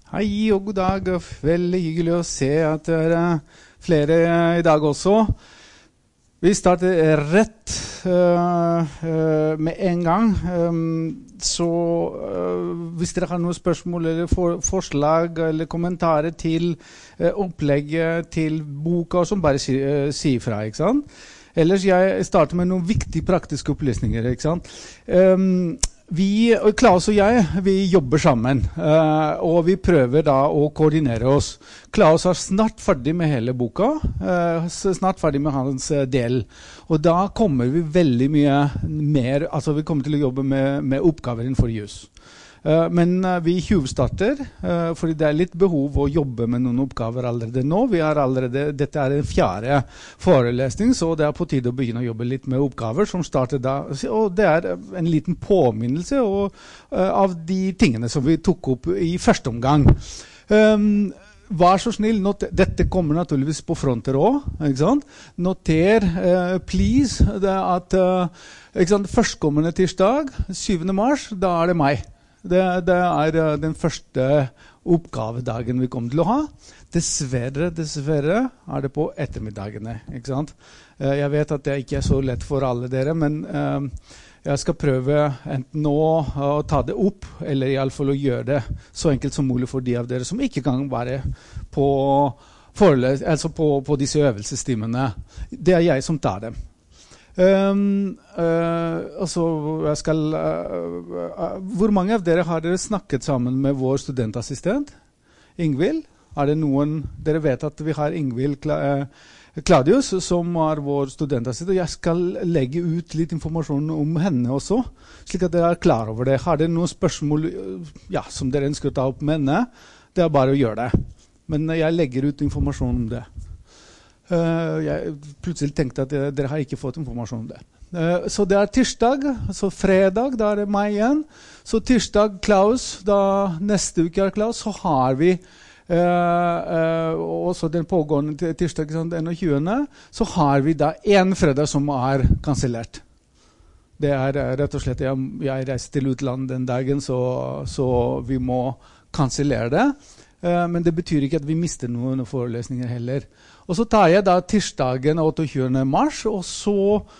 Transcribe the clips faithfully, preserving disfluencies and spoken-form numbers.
Hei og god dag, veldig hyggelig å se at det er flere i dag også. Vi starter rett uh, uh, med en gang, um, så uh, hvis dere har noen spørsmål eller for, forslag eller kommentarer til uh, opplegget til boka, som bare si, uh, sier fra, ikke sant? Ellers jeg starter med noen viktige praktiske opplysninger, ikke sant? Um, Vi, Klaus og jeg, vi jobber sammen, uh, og vi prøver da å koordinere oss. Klaus er snart ferdig med hele boka, uh, snart ferdig med hans uh, del. Og da kommer vi veldig mye mer, altså vi kommer til å jobbe med, med oppgaver innenfor jus. Uh, men uh, vi tjuvstarter, uh, fordi det er litt behov å jobbe med noen oppgaver allerede nå. Vi er allerede, dette er en fjerde forelesning, så det er på tide å begynne å jobbe litt med oppgaver som starter da. Og det er en liten påminnelse og, uh, av de tingene som vi tok opp i første omgang. Um, Vær så snill, not- dette kommer naturligvis på fronter også, ikke sant? Noter, uh, please, det at uh, ikke sant? Førstkommende tirsdag, syvende mars, da er det meg. Det, det er uh, den første oppgavedagen vi kommer til å ha. Dessverre, dessverre er det på ettermiddagene, ikke sant? Uh, jeg vet at det ikke er så lett for alle dere, men uh, jeg skal prøve enten nå å ta det opp, eller i alle fall å gjøre det så enkelt som mulig for de av dere som ikke kan være på, foreløs, altså på, på disse øvelsestimene. Det er jeg som tar dem. Um, uh, altså, jeg skal, uh, uh, hvor mange av dere har dere snakket sammen med vår studentassistent? Ingvild? Er det noen, dere vet at vi har Ingvild uh, Claudius, som er vår studentassistent. Jeg skal legge ut litt informasjon om henne også, slik at dere er klar over det. Har dere noen spørsmål ja, som dere ønsker å ta opp med henne? Det er bare å gjøre det. Men jeg legger ut informasjon om det. Uh, jeg plutselig tenkte at uh, dere har ikke fått informasjon om det. Uh, så det er tirsdag, så fredag, da er det meg igjen. Så tirsdag, Klaus, da neste uke er Klaus, så har vi uh, uh, også den pågående tirsdag, sånn, enogtyvende, så har vi da en fredag som er kansellert. Det er uh, rett og slett, jeg, jeg reiser til utlandet den dagen, så, så vi må kansellere det. Uh, men det betyr ikke at vi mister noen forelesninger heller. Og så tar jeg da tirsdagen otteogtyvende mars, og så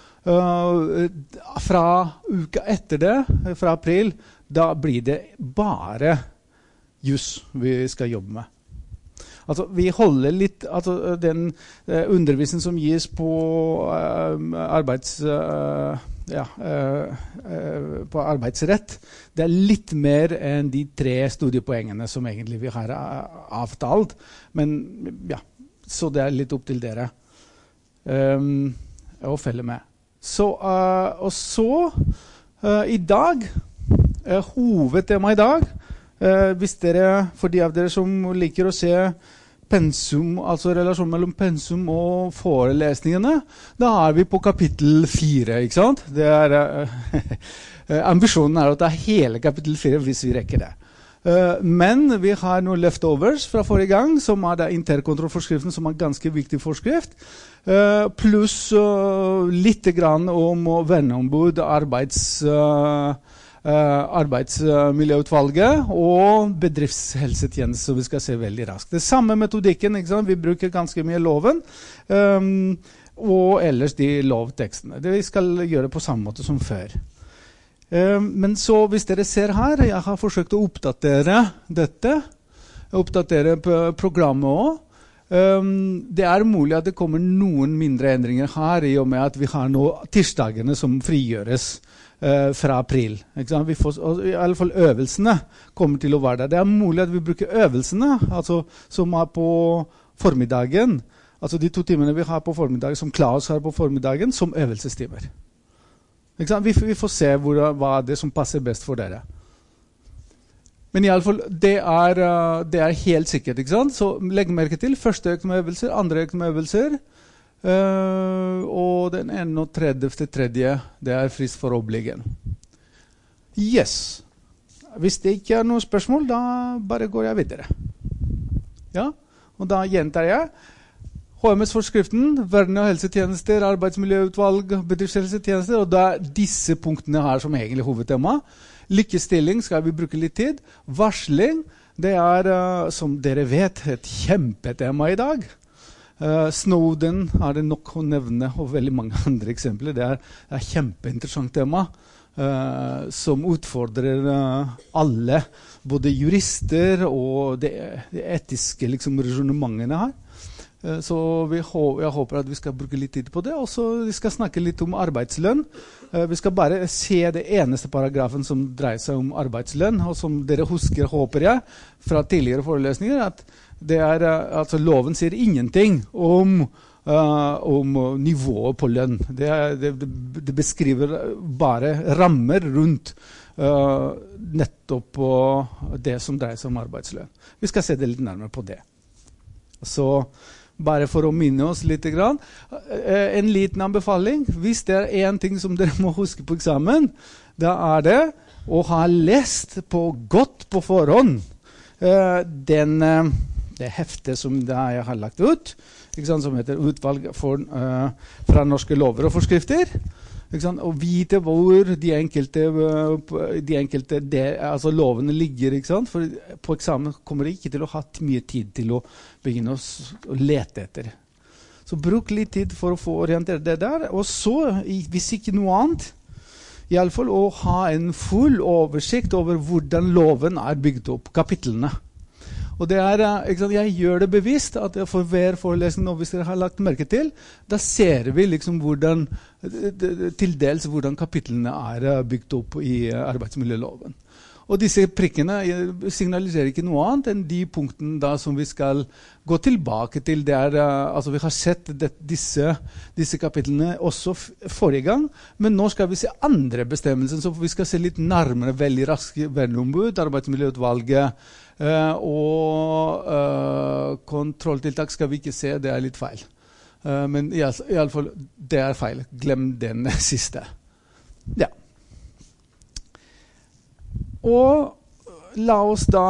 uh, fra uka etter det, fra april, da blir det bare jus vi skal jobbe med. Altså, vi holder litt, altså den uh, undervisningen som gis på uh, arbeids... Uh, Ja, uh, uh, på arbeidsrett. Det er litt mer enn de tre studiepoengene som egentlig vi har uh, avtalt. Men ja, så det er litt opp til dere um, å følge med. Så, uh, og så, uh, i dag, uh, hovedtema i dag, uh, hvis dere, for de av dere som liker å se pensum, altså relasjon mellom pensum og forelesningene, da er vi på kapittel fire, ikke sant? Det er, uh, ambisjonen er å ta hele kapittel fire hvis vi rekker det. Uh, men vi har noen leftovers fra forrige gang, som er da interkontrollforskriften, som er ganske viktig forskrift, uh, pluss uh, litt grann om verneombud, arbeids... Uh, Uh, arbeidsmiljøutvalget og bedriftshelsetjeneste, som vi skal se veldig raskt. Det samme metodikken, ikke sant? Vi bruker ganske mye loven, um, og ellers de lovtekstene. Det vi skal gjøre på samme måte som før. Um, men så, hvis dere ser her, jeg har forsøkt å oppdatere dette, oppdatere programmet også. Um, det er mulig at det kommer noen mindre endringer her, i og med at vi har nå tirsdagene som frigjøres Uh, fra april. Ikke sant? Vi får, i alle fall øvelsene kommer til å være der. Det er mulig at vi bruker øvelsene, altså, som er på formiddagen, altså de to timene vi har på formiddagen, som Klaus har på formiddagen, som øvelsestimer. Ikke sant? Vi, vi får se hvor, hva er det som passer best for dere. Men i alle fall, det er, uh, det er helt sikkert, ikke sant? Så legg merke til, første økt med øvelser, andre økt med øvelser, Uh, og den enogtredivte tredje, det er frist for oppleggen. Yes. Hvis det ikke er noen spørsmål, da bare går jeg videre. Ja, og da gjentar jeg. H M S-forskriften, verne- og helsetjenester, arbeidsmiljøutvalg, bedriftshelsetjenester, og da er disse punktene her som egentlig hovedtema. Likestilling skal vi bruke litt tid. Varsling, Det er, uh, som dere vet, et kjempetema i dag. Uh, Snowden er det nok å nevne, og veldig mange andre eksempler. Det er et kjempeinteressant tema, uh, som utfordrer uh, alle, både jurister og de, de etiske liksom, resonementene her. Uh, så vi hå jeg håper at vi skal bruke litt tid på det, og så vi skal snakke litt om arbeidslønn. Uh, vi skal bare se det eneste paragrafen som dreier seg om arbeidslønn, og som dere husker, håper jeg, fra tidligere forelesninger, at det er, altså loven sier ingenting om, uh, om nivået på lønn. Det, er, det, det beskriver bare rammer rundt uh, nettopp på det som dreier seg om arbeidslønn. Vi skal se det litt nærmere på det. Så bare for å minne oss litt grann, uh, en liten anbefaling. Hvis det er en ting som dere må huske på eksamen, da er det å ha lest på godt på forhånd uh, den uh, det heftet som jeg har lagt ut, ikke sant, som heter utvalg for, uh, fra norske lover og forskrifter, ikke sant, og vite hvor de enkelte, uh, de enkelte de, altså lovene ligger, ikke sant, for på eksamen kommer det ikke til å ha mye tid til å begynne å, å lete etter. Så bruk litt tid for å få orientert det der, og så, hvis ikke noe annet, i alle fall å ha en full oversikt over hvordan loven er bygd opp, kapitlene. Og det er, ikke sant, jeg gjør det bevisst at for hver forelesning, og hvis dere har lagt merke til, da ser vi liksom hvordan, til dels hvordan kapitlene er bygd opp i arbeidsmiljøloven. Og disse prikkene signaliserer ikke noe annet enn de punktene da som vi skal gå tilbake til. Der, altså vi har sett det, disse, disse kapitlene også forrige gang, men nå skal vi se andre bestemmelser, så vi skal se litt nærmere, veldig raskt, verneombud, arbeidsmiljøutvalget, Uh, og uh, kontrolltiltak skal vi ikke se, det er litt feil. Uh, men i, al i alle fall, det er feil. Glem den siste. Ja. Og la oss da,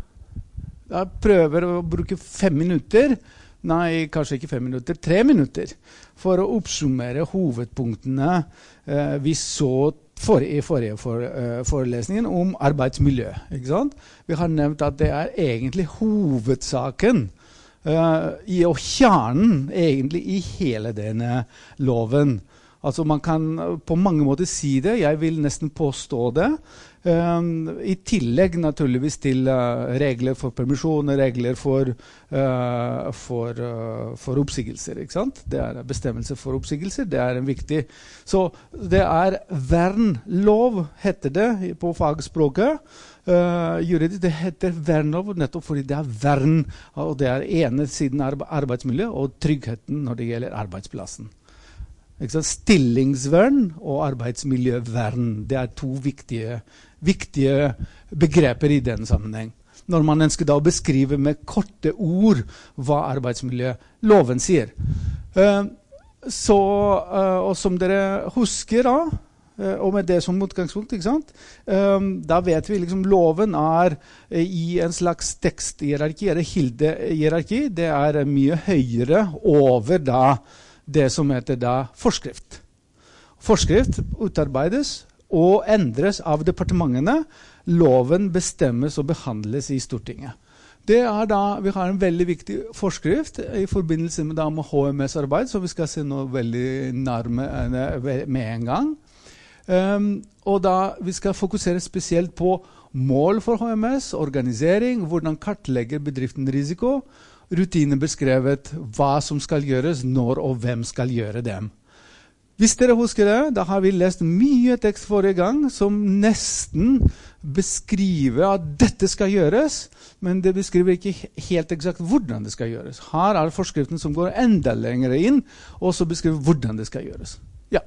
da prøve å bruke fem minutter, nei, kanskje ikke fem minutter, tre minutter, for å oppsummere hovedpunktene uh, vi så For, i forrige for, uh, forelesningen om arbeidsmiljø. Ikke sant? Vi har nevnt at det er egentlig hovedsaken uh, i og kjernen egentlig i hele denne loven. Altså man kan på mange måter si det, jeg vil nesten påstå det, um, i tillegg naturligvis til uh, regler for permisjon, regler for, uh, for, uh, for oppsigelser, ikke sant? Det er bestemmelser for oppsigelser, det er en viktig. Så det er vernlov, heter det på fagspråket. Uh, juridisk, det heter vernlov nettopp fordi det er vern, og det er ene siden av arbeidsmiljø og tryggheten når det gjelder arbeidsplassen. Stillingsvern og arbeidsmiljøvern, det er to viktige, viktige begreper i den sammenheng. Når man ønsker da å beskrive med korte ord hva arbeidsmiljøloven sier. Uh, så, uh, og som dere husker da, uh, og med det som utgangspunkt, ikke sant? Um, da vet vi liksom loven er uh, i en slags teksthierarki, eller kildehierarki, det er uh, mye høyere over da det som heter da forskrift. Forskrift utarbeides og endres av departementene. Loven bestemmes og behandles i Stortinget. Det er da, vi har en veldig viktig forskrift i forbindelse med, da, med H M S-arbeid, så vi skal se noe veldig nærme med en gang. Um, og da vi skal fokusere spesielt på mål for H M S, organisering, hvordan kartlegger bedriften risiko, rutiner beskrevet, hva som skal gjøres, når og hvem skal gjøre dem. Hvis dere husker det, da har vi lest mye tekst forrige gang som nesten beskriver at dette skal gjøres, men det beskriver ikke helt eksakt hvordan det skal gjøres. Her er forskriften som går enda lenger inn, og så beskriver hvordan det skal gjøres. Ja.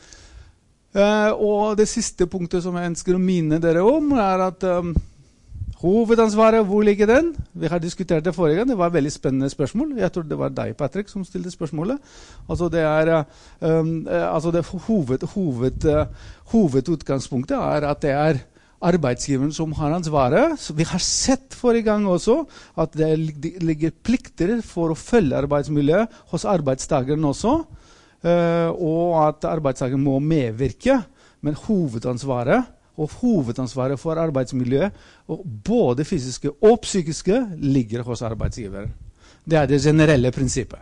Uh, og det siste punktet som jeg ønsker å minne dere om, er at um, hovedansvaret, hvor ligger den? Vi har diskutert det forrige gang, det var et veldig spennende spørsmål. Jeg tror det var deg, Patrick, som stilte spørsmålet. Altså det er, um, altså det hoved, hoved, uh, hovedutgangspunktet er at det er arbeidsgiveren som har ansvaret. Så vi har sett forrige gang også at det ligger plikter for å følge arbeidsmiljøet hos arbeidstakeren også, uh, og at arbeidstakeren må medvirke, men hovedansvaret og hovedansvaret for arbeidsmiljøet, og både fysiske og psykiske, ligger hos arbeidsgiver. Det er det generelle prinsippet.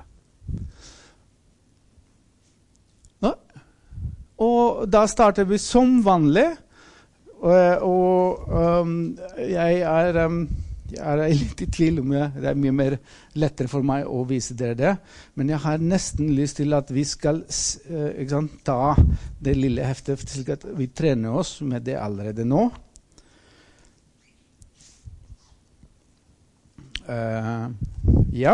Ja. Og da starter vi som vanlig, og, og um, jeg er... Um, Jeg er litt i tvil om jeg, det er mye mer lettere for meg å vise dere det, men jeg har nesten lyst til at vi skal uh, ikke sant, ta det lille heftet, slik at vi trener oss med det allerede nå. Uh, ja,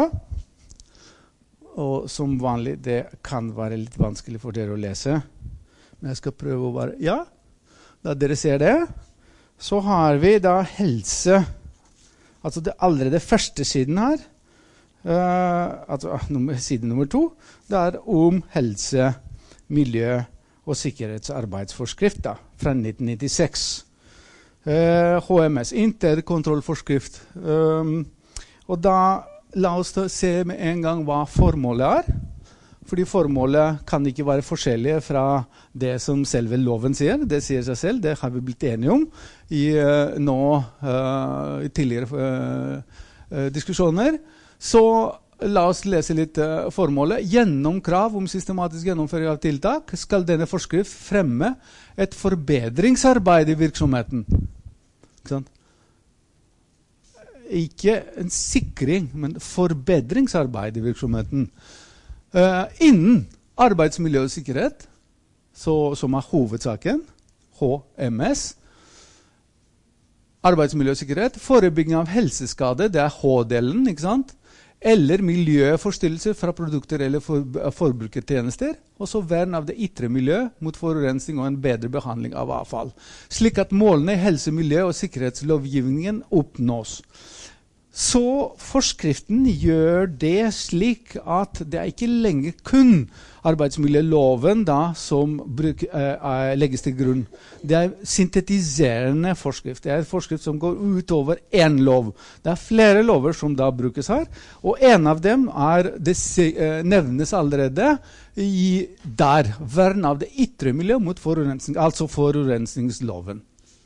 og som vanlig, det kan være litt vanskelig for dere å lese, men jeg skal prøve å bare, ja, da dere ser det, så har vi da helse. Altså det allerede første siden her, uh, altså nummer, siden nummer to, det er om helse, miljø og sikkerhetsarbeidsforskrift da, fra nitten nittiseks. Uh, H M S, interkontrollforskrift. Um, og da la oss da se med en gang hva formålet er. Fordi formålet kan ikke være forskjellige fra det som selve loven sier. Det sier seg selv, det har vi blitt enige om i uh, nå uh, i tidligere uh, uh, diskusjoner. Så la oss lese litt uh, formålet. Gjennom krav om systematisk gjennomføring av tiltak skal denne forskrift fremme et forbedringsarbeid i virksomheten. Ikke sant? Ikke en sikring, men forbedringsarbeid i virksomheten. Uh, innen arbeidsmiljø og sikkerhet, så, som er hovedsaken, H M S, arbeidsmiljø og sikkerhet, forebygging av helseskade, det er H-delen, ikke sant? Eller miljøforstyrrelser fra produkter eller for, forbrukertjenester, og så vern av det ytre miljø mot forurensning og en bedre behandling av avfall, slik at målene i helse-, miljø- og sikkerhetslovgivningen oppnås. Så forskriften gjør det slik at det er ikke lenger kun arbeidsmiljøloven da, som bruk, eh, legges til grunn. Det er syntetiserende forskrift. Det er en forskrift som går utover en lov. Det er flere lover som da brukes her, og en av dem er, det eh, nevnes allerede i der, vern av det ytre miljø mot forurensning, altså forurensningsloven.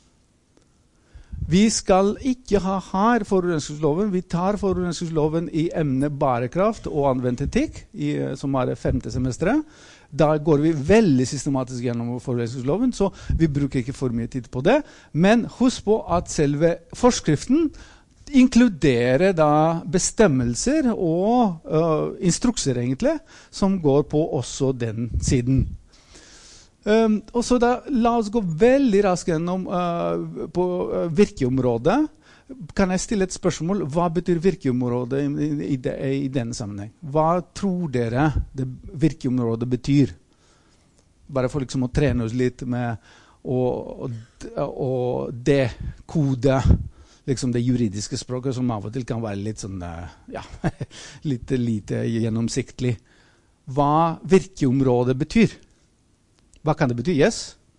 Vi skal ikke ha her forurensningsloven. Vi tar forurensningsloven i emne bærekraft og anvendt etikk, i, som er det femte semesteret. Da går vi veldig systematisk gjennom forurensningsloven, så vi bruker ikke for mye tid på det. Men husk på at selve forskriften inkluderer da bestemmelser og uh, instrukser egentlig, som går på også den siden. Um, og så da, la oss gå veldig raskt gjennom uh, på uh, virkeområdet. Kan jeg stille et spørsmål? Hva betyr virkeområdet i, i, i, de, i denne sammenheng? Hva tror dere det virkeområdet betyr? Bare for liksom å trene oss litt med å, å, å dekode liksom det juridiske språket, som av og til kan være litt sånn, uh, ja, litt lite gjennomsiktlig. Hva virkeområdet betyr? Hva kan det bety? Yes?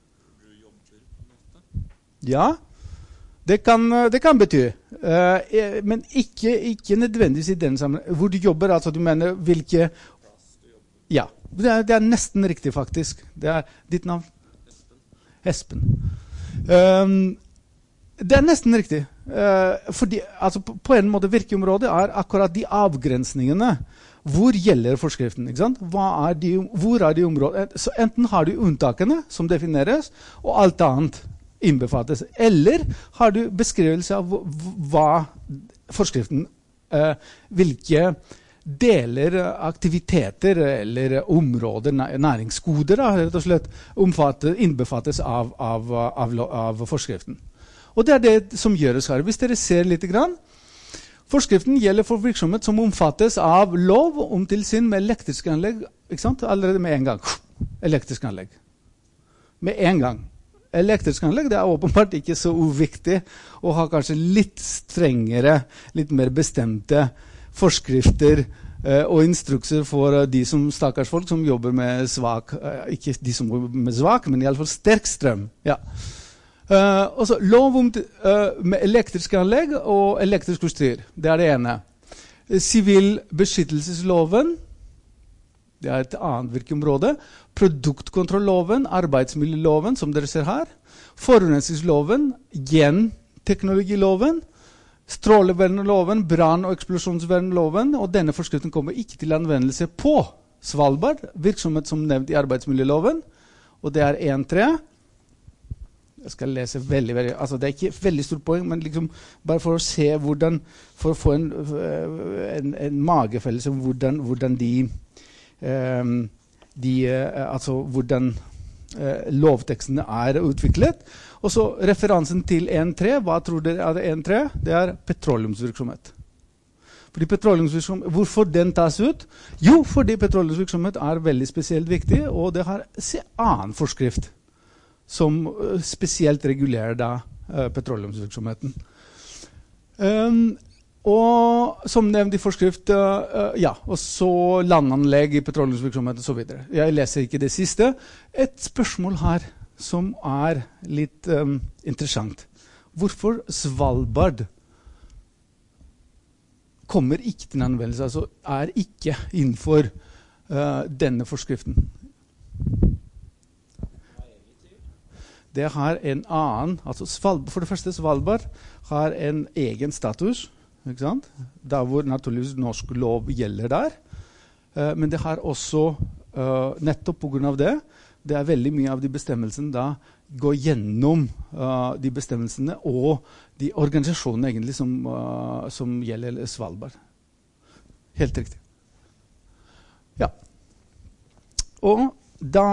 Ja, det kan, det kan bety. Uh, men ikke, ikke nødvendigvis i den sammenheng. Hvor du jobber, altså du mener hvilke... Ja, det er, det er nesten riktig faktisk. Det er ditt navn? Espen. Um, det er nesten riktig. Uh, fordi, altså på, på en måte virkeområdet er akkurat de avgrensningene. Hvor gjelder forskriften? Ikke sant? Hva er de, hvor er de områdene? Så enten har du unntakene som defineres, og alt annet innbefattes. Eller har du beskrivelse av hva forskriften, eh, hvilke deler, aktiviteter eller områder, næringsgoder, da, rett og slett, omfatter, innbefattes av, av, av, av forskriften. Og det er det som gjøres her. Hvis dere ser litt grann, forskriften gjelder for virksomhet som omfattes av lov om tilsyn med elektriske anlegg, ikke sant? Allerede med en gang. Elektriske anlegg. Med en gang. Elektriske anlegg, det er åpenbart ikke så uviktig å ha kanskje litt strengere, litt mer bestemte forskrifter eh, og instrukser for uh, de som stakkars folk som jobber med svak, uh, ikke de som jobber med svak, men i alle fall sterk strøm. Ja. Uh, og så lov om uh, med elektriske anlegg og elektrisk utstyr. Det er det ene. Sivil beskyttelsesloven, Det er et annet virkeområde. Produktkontrolloven, arbeidsmiljøloven, som dere ser her. Forurensningsloven, genteknologiloven, strålevernloven, brann- og eksplosjonsvernloven, og denne forskriften kommer ikke til anvendelse på Svalbard, virksomhet som nevnt i arbeidsmiljøloven, og det er en tre. Jeg skal lese veldig, veldig, altså det er ikke veldig stort poeng, men liksom bare for å se hvordan, for å få en, en, en magefølelse om hvordan, hvordan de, um, de uh, altså hvordan uh, lovtekstene er utviklet. Og så referansen til en tre, hva tror dere er en tre? Det er petroleumsvirksomhet. Fordi petroleumsvirksomhet, hvorfor den tas ut? Jo, fordi petroleumsvirksomhet er veldig spesielt viktig, og det har en annen forskrift som uh, spesielt regulerer da uh, petroleumsvirksomheten. Um, og som nevnt i forskrift, uh, uh, ja, og så landanlegg i petroleumsvirksomheten og så videre. Jeg leser ikke det siste. Et spørsmål her som er litt um, interessant. Hvorfor Svalbard kommer ikke til anvendelse, altså er ikke innenfor uh, denne forskriften? Det har en annen, altså Svalbard, for det første Svalbard har en egen status, ikke sant? Der hvor naturligvis norsk lov gjelder der. Uh, men det har også, uh, nettopp på grunn av det, det er veldig mye av de bestemmelsene da går gjennom uh, de bestemmelsene og de organisasjonene egentlig som, uh, som gjelder Svalbard. Helt riktig. Ja. Og da...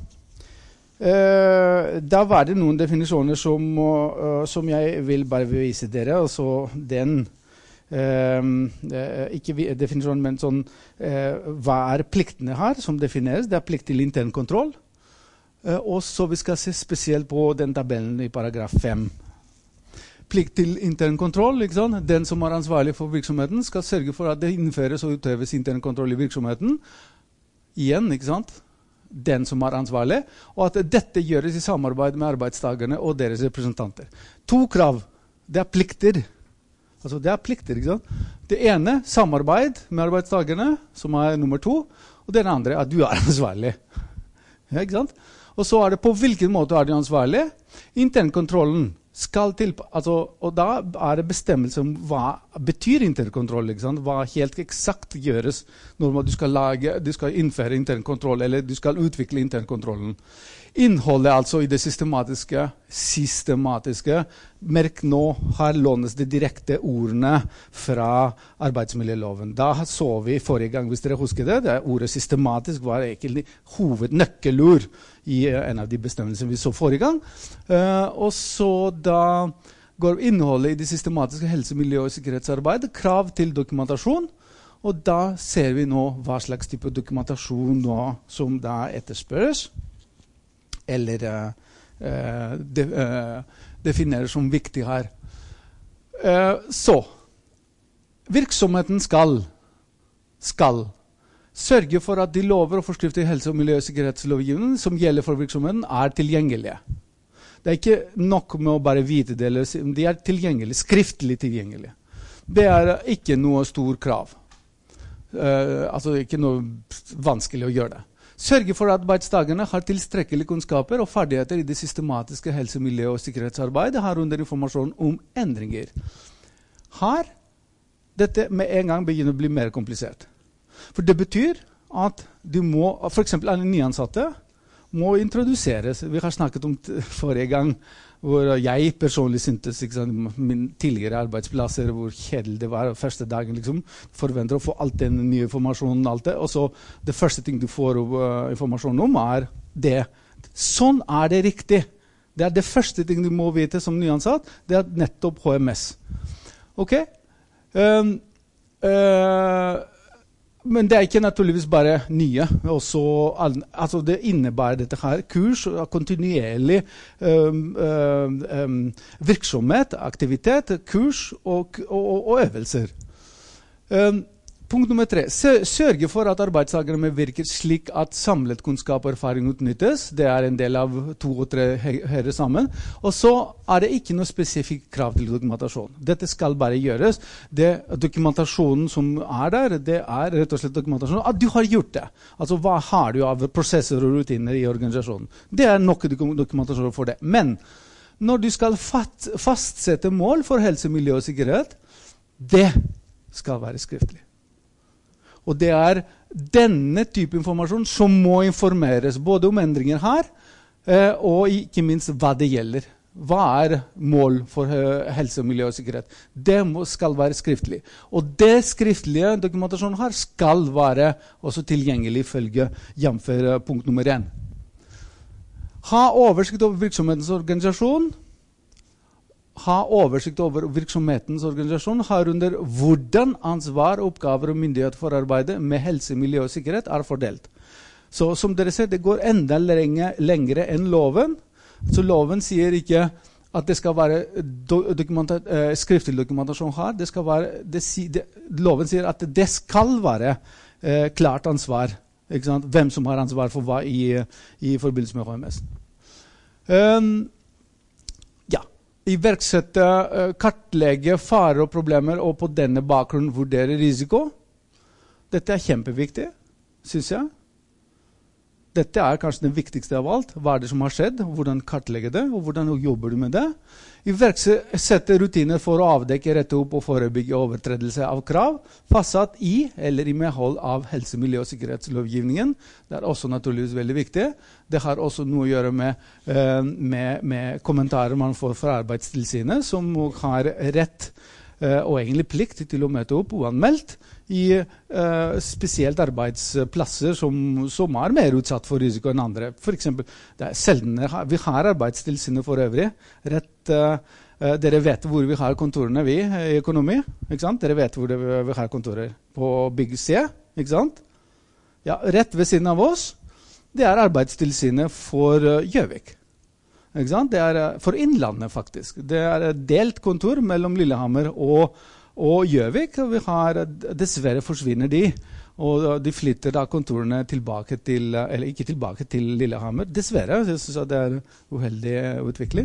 Uh, da var det noen definisjoner som, uh, som jeg vil bare vise dere. Altså den, uh, uh, ikke definisjonen, men sånn, uh, hva er pliktene her som defineres? Det er plikt til intern kontroll. Uh, og så vi skal se spesielt på den tabellen i paragraf fem. Plikt til intern kontroll, ikke sant? Den som er ansvarlig for virksomheten skal sørge for at det innføres og utøves intern kontroll i virksomheten. Igjen, ikke sant? Den som er ansvarlig, og at dette gjøres i samarbeid med arbeidstagerne og deres representanter. To krav. Det er plikter. Altså, det er plikter, ikke sant? Det ene, samarbeid med arbeidstagerne, som er nummer to, og den andre, at du er ansvarlig. Ja, ikke sant? Og så er det på hvilken måte er du ansvarlig? Internkontrollen skal til, altså, og da er det bestemmelse om hva betyr internkontroll, ikke sant? Hva helt eksakt gjøres når du skal, lage, du skal innføre internkontroll, eller du skal utvikle internkontrollen. Innholdet altså i det systematiske, systematiske, merk nå, her lånes det direkte ordene fra arbeidsmiljøloven. Da så vi forrige gang, hvis dere husker det, det ordet systematisk var egentlig hovednøkkelord i en av de bestemmelsene vi så forrige gang. Uh, og så da går innholdet i det systematiske helse-, miljø- og sikkerhetsarbeid, krav til dokumentasjon, og da ser vi nå hva slags type dokumentasjon nå som da etterspørres, eller uh, de, uh, defineres som viktig her. Uh, så, virksomheten skal, skal sørge for at de lover og forskrifter i helse- og miljøsikkerhetslovgivningen som gjelder for virksomheten er tilgjengelige. Det er ikke nok med å bare vite det, de er tilgjengelige, skriftlig tilgjengelige. Det er ikke noe stor krav. Uh, altså ikke noe vanskelig å gjøre det. Sørge for at arbeidstakerne har tilstrekkelige kunnskaper og ferdigheter i det systematiske helse-, miljø- og sikkerhetsarbeidet, herunder informasjon om endringer. Her, dette med en gang begynner å bli mer komplisert. For det betyr at du må, for eksempel en nyansatte, må introduseres. Vi har snakket om forrige gang, hvor jeg personlig syntes, ikke sant, min tidligere arbeidsplasser, hvor kjedelig det var første dagen, liksom, forventer å få alt den nye informasjonen, alt det, og så det første ting du får uh, informasjon om er det. Sånn er det riktig. Det er det første ting du må vite som nyansatt, det er nettopp H M S. Ok? Um, uh, Men det er ikke naturligvis bare nye. Også, altså det innebærer dette her kurs, kontinuerlig um, um, virksomhet, aktivitet, kurs og, og, og øvelser. Um, punkt nummer tre. Sørge for at arbeidstakere medvirker slik at samlet kunnskap og erfaring utnyttes. Det er en del av to og tre høyere sammen. Og så er det ikke noe spesifikt krav til dokumentasjon. Dette skal bare gjøres. Det, dokumentasjonen som er der, det er rett og slett dokumentasjon at du har gjort det. Altså hva har du av prosesser og rutiner i organisasjonen. Det er nok dokumentasjon for det. Men når du skal fast, fastsette mål for helse, miljø og sikkerhet, det skal være skriftlig. Og det er denne type informasjon som må informeres både om endringer her, eh, og ikke minst hva det gjelder. Hva er mål for uh, helse, miljø og sikkerhet? Det må, skal være skriftlig. Og det skriftlige dokumentasjonen her skal være også tilgjengelig følge jamfør punkt nummer én. Ha oversikt over virksomhetens organisasjon. Ha oversikt over virksomhetens organisasjon, herunder hvordan ansvar, oppgaver og myndighet for arbeidet med helse, miljø og sikkerhet er fordelt. Så som dere ser, det går enda lenge, lengre enn loven. Så loven sier ikke at det skal være do, eh, skriftlig dokumentasjon her. Det skal være, det, det, loven sier at det skal være eh, klart ansvar. Ikke sant? Hvem som har ansvar for hva i, i forbindelse med H M S. Um, ja. Iverksette, uh, kartlegge farer og problemer, og på denne bakgrunnen vurdere risiko. Dette er kjempeviktig, synes jeg. Dette er kanskje det viktigste av alt. Hva er det som har skjedd? Hvordan kartlegge det? Og hvordan jobber du med det? Iverksette rutiner for å avdekke, rette opp og forebygge overtredelse av krav, fastsatt i eller i medhold av helse-, miljø- og sikkerhetslovgivningen. Det er også naturligvis veldig viktig. Det har også noe å gjøre med, uh, med, med kommentarer man får fra Arbeidstilsynet, som har rett uh, og egentlig plikt til å møte opp uanmeldt i uh, spesielt arbeidsplasser som, som er mer utsatt for risiko enn andre. For eksempel, det er sjelden, vi har Arbeidstilsynet for øvrig. Rett, uh, uh, dere vet hvor vi har kontorene vi i økonomi, ikke sant? Dere vet hvor det, vi har kontorer på bygg C, ikke sant? Ja, rett ved siden av oss, det er Arbeidstilsynet for uh, Gjøvik. Ikke sant? Det er uh, for Innlandet faktisk. Det er uh, delt kontor mellom Lillehammer og Og Gjøvik, vi har, dessverre forsvinner de, og de flytter da kontorene tilbake til, eller ikke tilbake til Lillehammer. Dessverre, jeg synes det er uheldig utvikling.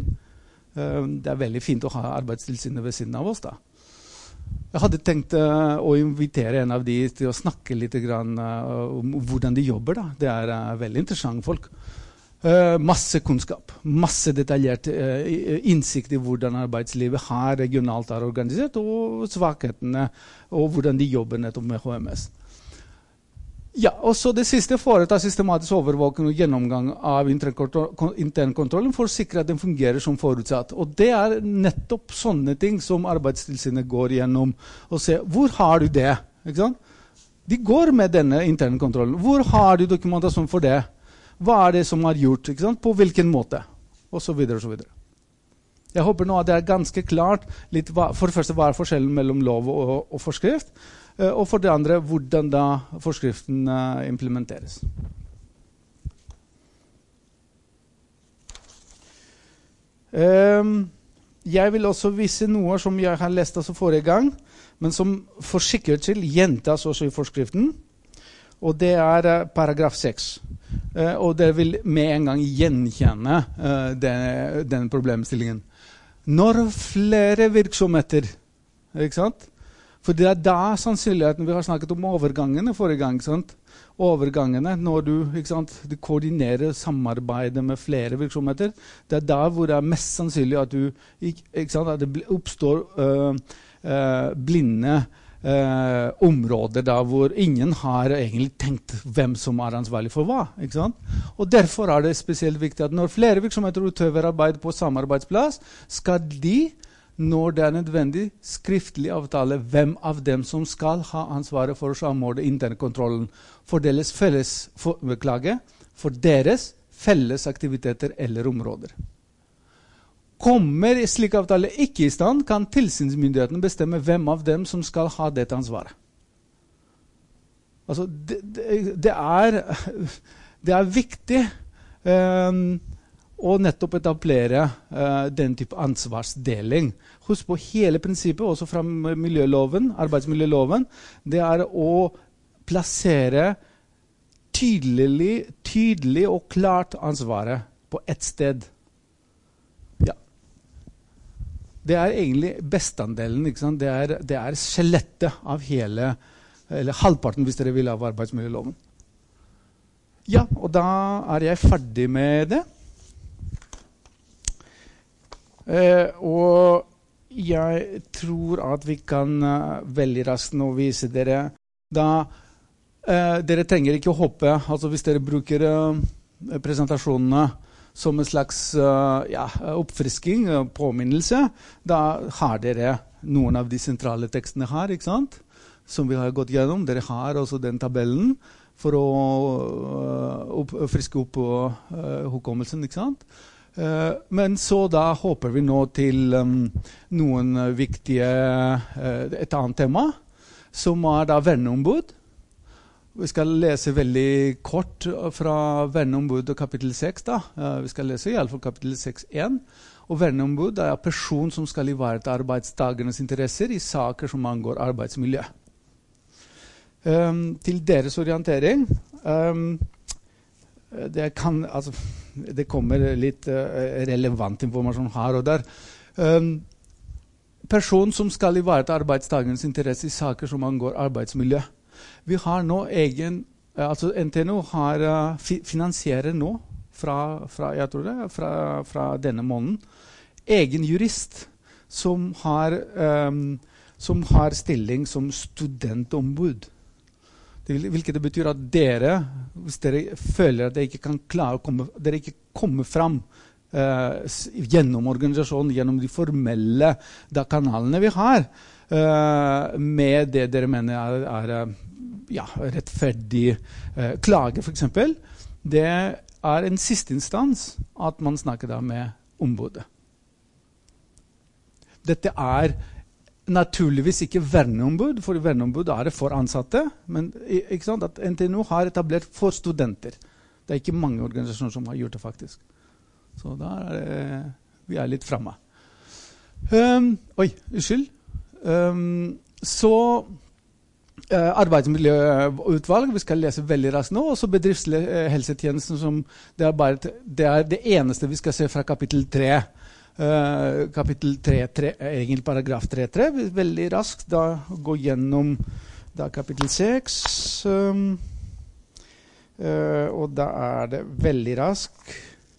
Det er veldig fint å ha Arbeidstilsynet ved siden av oss da. Jeg hadde tenkt uh, å invitere en av de til å snakke litt grann, uh, om hvordan de jobber da. Det er uh, veldig interessante folk. Uh, masse kunnskap, masse detaljert uh, innsikt i hvordan arbeidslivet her regionalt er organisert, og svakhetene, og hvordan de jobber nettopp med H M S. Ja, og så det siste, foreta systematisk overvåking og gjennomgang av internkontrollen for å sikre at den fungerer som forutsatt. Og det er nettopp sånne ting som Arbeidstilsynet går gjennom og ser, hvor har du det? Ikke sant? De går med denne internkontrollen. Hvor har du dokumentasjon for det? Hva er det som er gjort? Ikke sant? På hvilken måte? Og så videre, og så videre. Jeg håper nå at det er ganske klart, litt hva, for det første, hva er forskjellen mellom lov og, og forskrift, og for det andre, hvordan da forskriften uh, implementeres. Um, jeg vil også vise noe som jeg har lest altså forrige gang, men som for sikkerhets skyld gjentas også i forskriften, og det er uh, paragraf seks. Uh, og dere vil med en gang gjenkjenne uh, den, den problemstillingen. Når flere virksomheter, ikke sant? For det er da sannsynligheten, vi har snakket om overgangene forrige gang, ikke sant? Overgangene, når du, ikke sant, du koordinerer samarbeidet med flere virksomheter, det er da hvor det er mest sannsynlig at, du, ikke, ikke sant, at det oppstår uh, uh, blinde Uh, områder da hvor ingen har egentlig tenkt hvem som er ansvarlig for hva, ikke sant? Og derfor er det spesielt viktig at når flere virksomheter utøver arbeid på samarbeidsplass, skal de, når det er nødvendig, skriftlig avtale hvem av dem som skal ha ansvaret for å samordne internkontrollen, for deres felles for, beklage, for deres felles aktiviteter eller områder. Kommer slik avtale ikke i stand, kan tilsynsmyndigheten bestemme hvem av dem som skal ha dette ansvaret. Altså, det, det, det, er, det er viktig um, og nettopp etablere uh, den type ansvarsdeling. Husk på hele prinsippet, også fra miljøloven, arbeidsmiljøloven, det er å plassere tydelig, tydelig og klart ansvaret på ett sted. Ja. Det er egentlig bestandelen, ikke sant? Det er, det er skjelettet av hele, eller halvparten hvis dere vil, av arbeidsmiljøloven. Ja, og da er jeg ferdig med det. Uh, og jeg tror at vi kan uh, veldig raskt nå vise dere da uh, dere trenger ikke å hoppe, altså hvis dere bruker uh, presentasjonene som en slags uh, ja, oppfrisking, uh, påminnelse, da har dere noen av de sentrale tekstene her, ikke sant? Som vi har gått gjennom. Dere har også den tabellen for å uh, opp, friske opp uh, hukommelsen, ikke sant? Uh, men så da håper vi nå til um, noen viktige, uh, et annet tema, som er da verneombud. Vi skal lese veldig kort fra verneombud og kapittel seks da. Uh, vi skal lese i alle fall kapittel seks punkt én. Og verneombud er en person som skal ivareta arbeidstagernes interesser i saker som angår arbeidsmiljø. Um, til deres orientering, um, det kan, altså, det kommer litt uh, relevant informasjon her og der. Um, person som skal ivareta arbeidstagernes interesse i saker som angår arbeidsmiljø. Vi har nå egen, uh, altså N T N O har uh, fi, finansierer nå, fra, fra, jeg tror det, fra, fra denne måneden, egen jurist som har, um, som har stilling som studentombud. Hvilket det betyr at dere, hvis dere føler at dere ikke kan klare å komme, dere ikke kommer fram uh, gjennom organisasjonen, gjennom de formelle da, kanalene vi har, uh, med det dere mener er, er ja, rettferdig uh, klage for eksempel, det er en siste instans at man snakker da med ombudet. Dette er naturligvis ikke verneombud, for verneombud er det for ansatte, men ikke sant, at N T N O har etablert for studenter. Det er ikke mange organisasjoner som har gjort det faktisk. Så da er det, vi er litt fremme. Um, oi, unnskyld. Um, så uh, arbeidsmiljøutvalg, vi skal lese veldig raskt nå, og så bedriftshelsetjenesten som det er, bare, det er det eneste vi skal se fra kapittel tre. Uh, kapittel tre, tre, egentlig paragraf tre punkt tre, veldig raskt da gå gjennom da kapittel seks, um, uh, og da er det veldig raskt.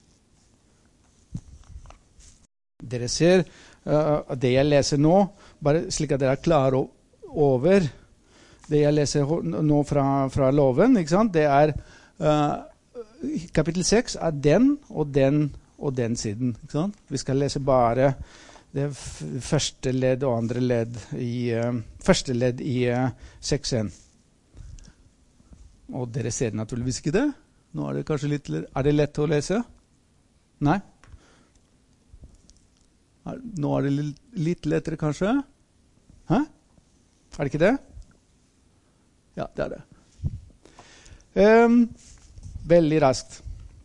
Dere ser uh, det jeg leser nå, bare slik at dere er klare over det jeg leser nå fra, fra loven, ikke sant? Det er uh, kapittel seks er den og den og den siden, ikke sant? Vi skal lese bare det første ledd og andre ledd i uh, første ledd i uh, seks punkt én. Og dere ser naturligvis ikke det. Nå er det kanskje litt, er det lett å lese? Nei? Nå er det litt, litt lettere kanskje? Hæ? Er det ikke det? Ja, det er det. Um, veldig raskt.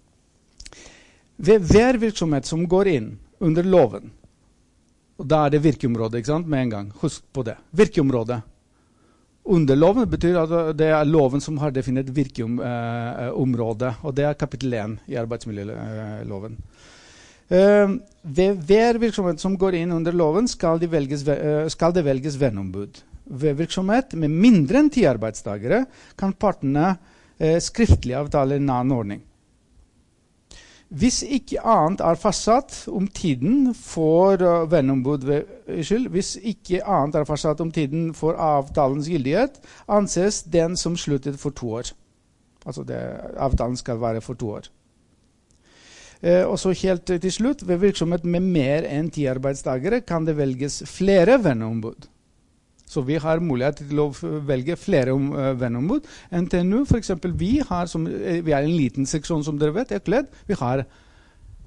Ved hver virksomhet som går inn under loven, og da er det virkeområdet, ikke sant, med en gang, husk på det, virkeområdet. Under loven betyr at det er loven som har definert virkeområdet, eh, og det er kapittel én i arbeidsmiljøloven. Eh, ved hver virksomhet som går inn under loven skal, de velges, eh, skal det velges verneombud. Ved virksomhet med mindre enn ti arbeidstakere kan partene eh, skriftlig avtale en annen ordning. Hvis ikke annet er fastsatt om tiden for uh, verneombud ved, skyld, hvis ikke annet er fastsatt om tiden for avtalens gyldighet, anses den som sluttet for to år. Altså det, avtalen skal være for to år. Eh, og så helt til slutt, ved virksomhet med mer enn ti arbeidstakere kan det velges flere verneombud. Så vi har mulighet til å velge flere um, uh, verneombud. N T N O, for eksempel, vi har som, vi er en liten seksjon, som dere vet, Ekled. Vi har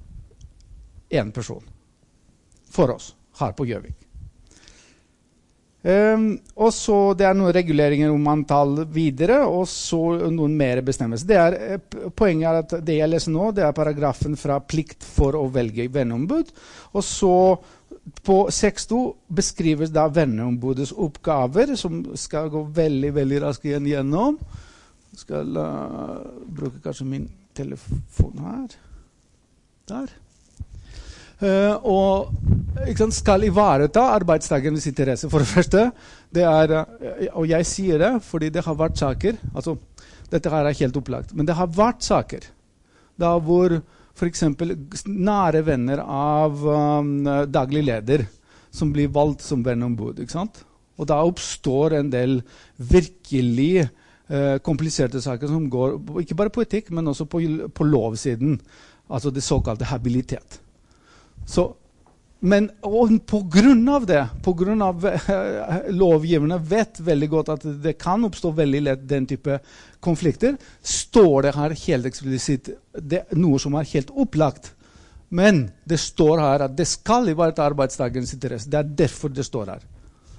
en person for oss her på Gjøvik. Um, og så det er noen reguleringer om antall videre, og så noen mer bestemmelser. Det er, poenget er at det jeg leser nå, det er paragrafen fra plikt for å velge venneombud. Og så på seks to beskrives da venneombudets oppgaver, som skal gå veldig, veldig raskt igjen gjennom. Jeg skal uh, bruke kanskje min telefon her. Der. Uh, og ikke sant, skal ivareta arbeidstagernes interesse. For det første, det er, uh, og jeg sier det fordi det har vært saker, altså dette her er helt opplagt, men det har vært saker da hvor for eksempel nære venner av um, daglig leder som blir valgt som venneombud, ikke sant? Og da oppstår en del virkelig uh, kompliserte saker som går, ikke bare på etikk, men også på, på lovsiden, altså det såkalte habilitet. Så, men og på grunn av det, på grunn av eh, lovgiverne vet veldig godt at det kan oppstå veldig lett den type konflikter, står det her helt eksplisitt det, noe som er helt opplagt. Men det står her at det skal ivareta arbeidstagerens interesse. Det er derfor det står her.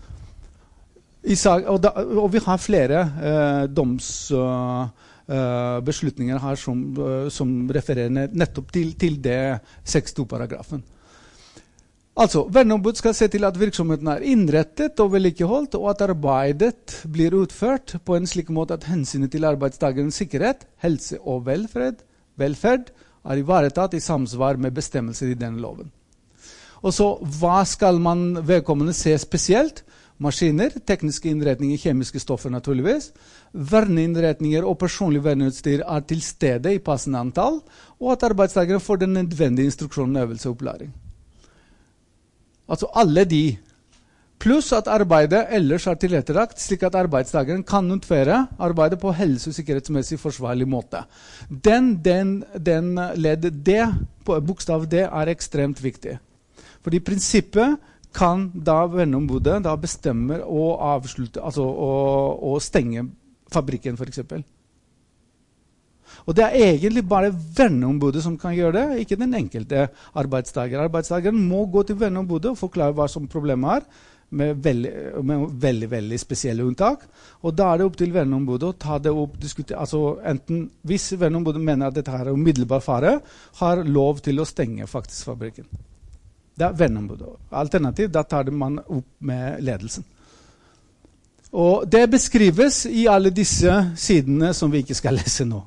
I sag, og, da, og vi har flere eh, doms... Uh, Uh, beslutninger her som, uh, som refererer nettopp til, til det seks to-paragrafen. Altså, venneombud skal se til at virksomheten er innrettet og vedlikeholdt, og at arbeidet blir utført på en slik måte at hensynet til arbeidstagerens sikkerhet, helse og velfred, velferd er ivaretatt i samsvar med bestemmelser i denne loven. Og så, hva skal man vedkommende se spesielt? Maskiner, tekniske innretninger, kjemiske stoffer naturligvis, verneinnretninger og personlig verneutstyr er til stede i passende antall, og at arbeidstakere får den nødvendige instruksjonen, øvelse og opplæring. Altså alle de, pluss at arbeidet ellers er tilrettelagt, slik at arbeidstakeren kan utføre arbeidet på helse- og sikkerhetsmessig forsvarlig måte. Den, den, den ledd D, bokstav D, er ekstremt viktig. Fordi prinsippet kan da venneombudet da bestemme å avslutte, altså å, å stenge fabrikken for eksempel. Og det er egentlig bare venneombudet som kan gjøre det, ikke den enkelte arbeidstager. Arbeidstageren må gå til venneombudet og forklare hva som problemet er, med veldig, med veldig, veldig spesielle unntak. Og da er det opp til venneombudet å ta det opp, diskutere, altså enten, hvis venneombudet mener at dette er umiddelbar fare, har lov til å stenge faktisk fabrikken. Det er venneombudet. Alternativt, da tar man opp med ledelsen. Og det beskrives i alle disse sidene som vi ikke skal lese nå.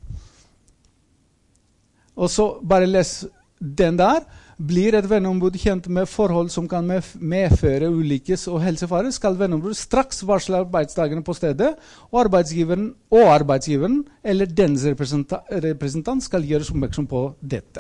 Og så bare les den der. Blir et venneombud kjent med forhold som kan medføre ulykkes- og helsefare, skal venneombudet straks varsle arbeidstakerne på stedet, og arbeidsgiveren, og arbeidsgiveren eller dens representant, representant skal gjøres oppmerksom på dette.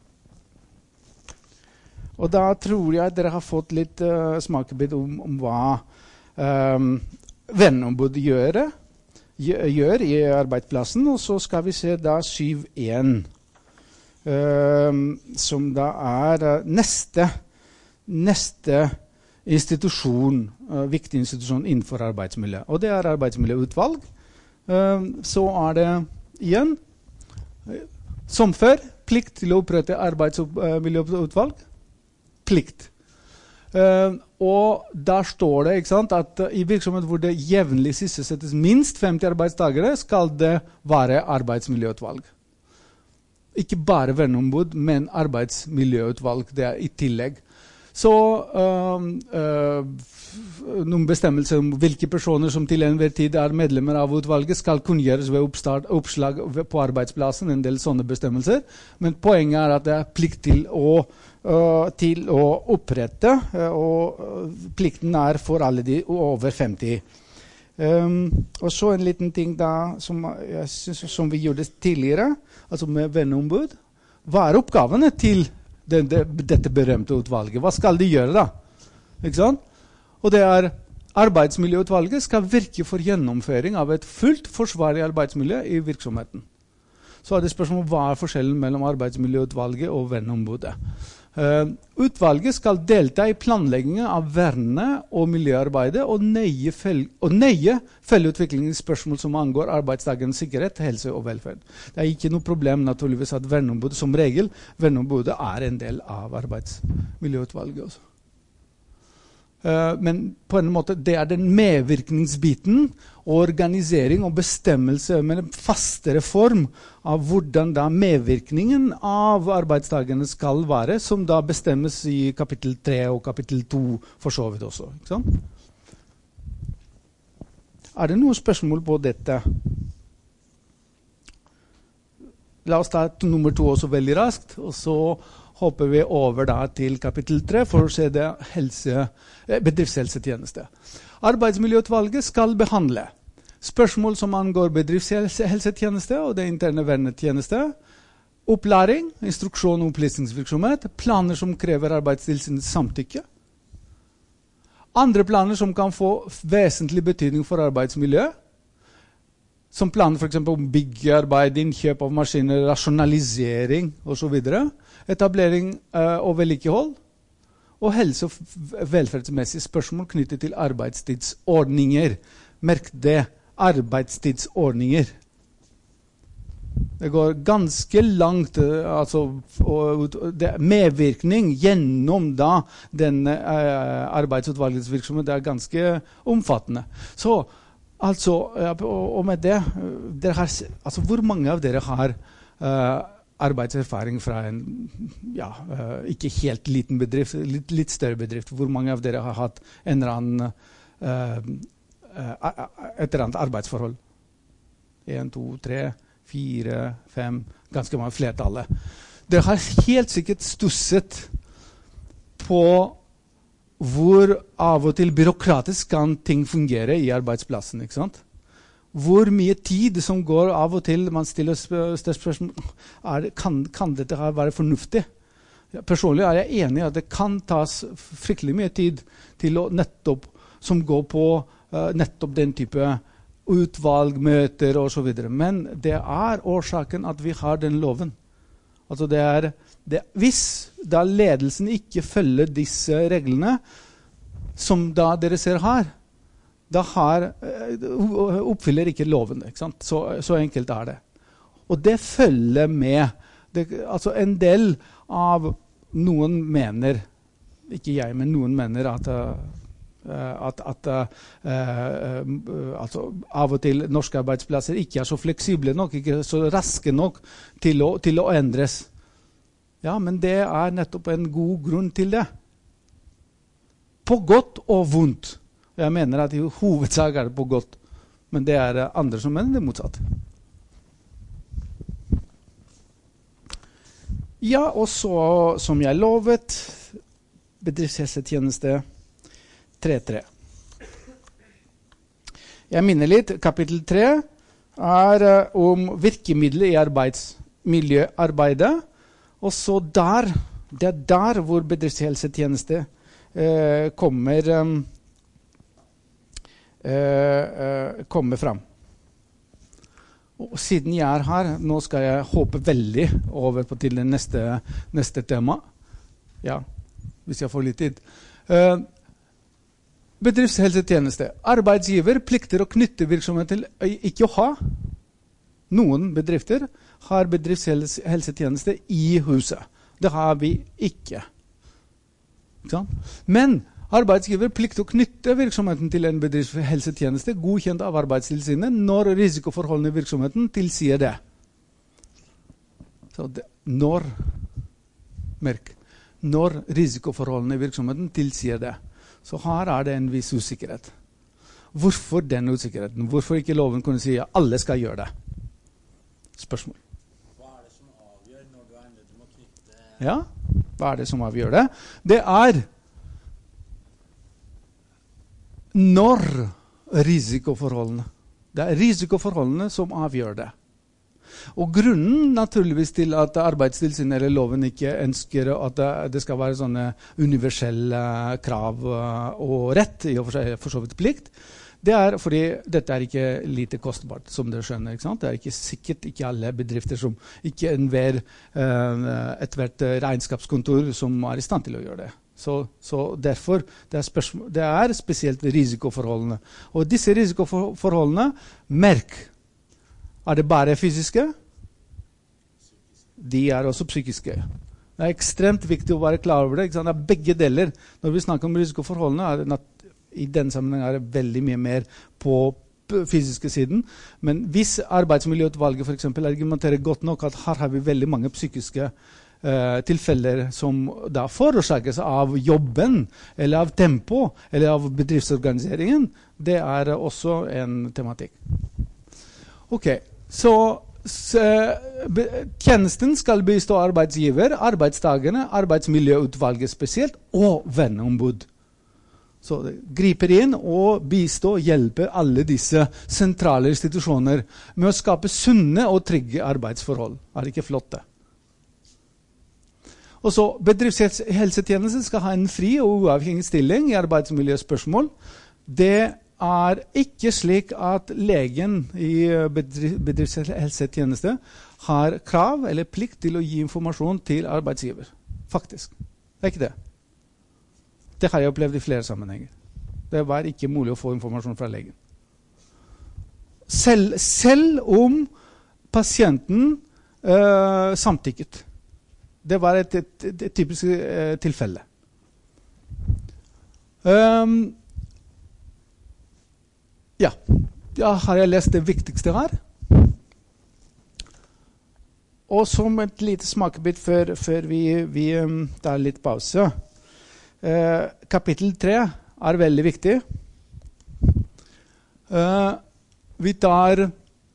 Og da tror jeg at dere har fått litt uh, smakebit om, om hva um, venneombud gjør, gjør i arbeidsplassen. Og så skal vi se da syv én, um, som da er uh, neste, neste institusjon, uh, viktig institusjon innenfor arbeidsmiljø. Og det er arbeidsmiljøutvalg. Um, så er det igjen, som før, plikt til å opprette arbeidsmiljøutvalg. Plikt. Uh, og der står det ikke sant, at uh, i virksomhet hvor det jevnlig sysselsettes minst femti arbeidstakere, skal det være arbeidsmiljøutvalg. Ikke bare venneombud, men arbeidsmiljøutvalg. Det er i tillegg. Så uh, uh, noen bestemmelser om hvilke personer som til enhver tid er medlemmer av utvalget skal kunngjøres ved oppstart, oppslag på arbeidsplassen, en del sånne bestemmelser. Men poenget er at det er plikt til å Uh, til å opprette, uh, og uh, plikten er for alle de over femti. Um, og så en liten ting da, som, jeg synes, som vi gjorde tidligere, altså med venneombud. Hva er oppgavene til den, det, dette berømte utvalget? Hva skal de gjøre da? Ikke sant? Og det er arbeidsmiljøutvalget skal virke for gjennomføring av et fullt forsvarlig arbeidsmiljø i virksomheten. Så er det spørsmål hva er forskjellen mellom arbeidsmiljøutvalget og venneombudet. Uh, utvalget skal delta i planleggingen av verne- og miljøarbeidet og nøye, følge, og nøye følge utviklingen i spørsmål som angår arbeidstagerens sikkerhet, helse og velferd. Det er ikke noe problem naturligvis at venneombudet som regel, venneombudet er en del av arbeidsmiljøutvalget også. Uh, men på en måte, det er den medvirkningsbiten, organisering og bestemmelse med en fastere form av hvordan da medvirkningen av arbeidstakerne skal være, som da bestemmes i kapittel tre og kapittel to for så vidt også. Ikke sant? Er det noen spørsmål på dette? La oss ta nummer to også veldig raskt, og så hopper vi over da til kapittel tre for å se det helse, bedriftshelsetjeneste. Arbeidsmiljøutvalget skal behandle spørsmål som angår bedriftshelsetjeneste og det interne vernetjeneste, opplæring, instruksjon og opplysningsvirksomhet, planer som krever arbeidstilsynets samtykke, andre planer som kan få vesentlig betydning for arbeidsmiljøet, som planer for eksempel om byggearbeid, innkjøp av maskiner, rasjonalisering og så videre, etablering uh, og vedlikehold, og helse- og velferdsmessige spørsmål knyttet til arbeidstidsordninger. Merk det, arbeidstidsordninger. Det går ganske langt, uh, altså, og, det, medvirkning gjennom da den uh, arbeidsutvalgets virksomhet, det er ganske omfattende. Så, altså, og med det, dere har, altså, hvor mange av dere har uh, arbeidserfaring fra en ja, uh, ikke helt liten bedrift, litt, litt større bedrift? Hvor mange av dere har hatt en eller annen, uh, uh, et eller annet arbeidsforhold? En, to, tre, fire, fem, ganske mange flertallet. Dere har helt sikkert stusset på hvor av og til byråkratisk kan ting fungere i arbeidsplassen, ikke sant? Hvor mye tid som går av og til man stiller spørsmål, er det, kan, kan dette her være fornuftig? Personlig er jeg enig i at det kan tas fryktelig mye tid til å nettopp, som går på uh, nettopp den type utvalgmøter og så videre. Men det er årsaken at vi har den loven. Altså det er, det, hvis da ledelsen ikke følger disse reglene, som da dere ser her, da har, oppfyller ikke loven. Ikke sant? Så, så enkelt er det. Og det følger med. Det, altså en del av noen mener, ikke jeg, men noen mener at, at, at uh, altså, av og til norske arbeidsplasser ikke er så fleksible nok, ikke så raske nok til å, til å endres. Ja, men det er nettopp en god grunn til det. På godt og vondt. Jeg mener at i hovedsak er det på godt, men det er andre som mener det motsatt. Ja, og så, som jeg lovet, bedriftshelsetjeneste tre punkt tre. Jeg minner litt, kapittel tre er uh, om virkemidler i arbeidsmiljøarbeidet, og så der, det er der hvor bedriftshelsetjeneste uh, kommer, um, uh, uh, kommer fram. Og siden jeg er her, nå skal jeg hoppe veldig over på til det neste, neste tema. Ja, hvis jeg får litt tid. Uh, bedriftshelsetjeneste. Arbeidsgiver plikter å knytte virksomhet til ikke å ha. Noen bedrifter har bedriftshelsetjeneste i huset. Det har vi ikke. Ikke sant? Men arbeidsgiver plikter å knytte virksomheten til en bedriftshelsetjeneste godkjent av arbeidstilsynet når risikoforholdene i virksomheten tilsier det. Så det, når, merk, når risikoforholdene i virksomheten tilsier det. Så her er det en viss usikkerhet. Hvorfor den usikkerheten? Hvorfor ikke loven kunne si at alle skal gjøre det? Spørsmål. Hva er det som avgjør når du er nødt til å knytte? Ja, hva er det som avgjør det? Det er når risikoforholdene. Det er risikoforholdene som avgjør det. Og grunnen naturligvis til at arbeidstilsynet eller loven ikke ønsker at det skal være sånne universelle krav og rett, i og for seg for så vidt plikt, det er fordi dette er ikke lite kostbart, som dere skjønner. Ikke sant? Det er ikke sikkert ikke alle bedrifter som ikke enhver et hvert regnskapskontor som er i stand til å gjøre det. Så, så derfor det er, spørsmål, det er spesielt risikoforholdene. Og disse risikoforholdene, merk, er det bare fysiske? De er også psykiske. Det er ekstremt viktig å være klar over det. Ikke sant? Det er begge deler. Når vi snakker om risikoforholdene, er det nat- i den sammenheng er det veldig mye mer på p- fysiske siden. Men hvis arbeidsmiljøutvalget for eksempel argumenterer godt nok at her har vi veldig mange psykiske eh, tilfeller som da forårsakes av jobben, eller av tempo, eller av bedriftsorganiseringen, det er også en tematikk. Ok, så S, be, tjenesten skal bistå arbeidsgiver, arbeidstakerne, arbeidsmiljøutvalget spesielt, og venneombud. Så det griper inn og bistå og hjelper alle disse sentrale institusjoner med å skape sunne og trygge arbeidsforhold. Er det ikke flott det? Og så bedriftshelsetjenesten skal ha en fri og uavhengig stilling i arbeidsmiljøspørsmål. Det er ikke slik at legen i bedriftshelsetjeneste har krav eller plikt til å gi informasjon til arbeidsgiver. Faktisk. Det er ikke det. Det har jeg opplevd i flere sammenhenger. Det var ikke mulig å få informasjon fra legen. Selv, selv om pasienten øh, samtykket. Det var et, et, et, et typisk øh, tilfelle. Um, Ja, da har jeg lest det viktigste her. Og som et lite smakebit før, før vi, vi um, tar litt pause. Uh, kapittel tre er veldig viktig. Uh, vi tar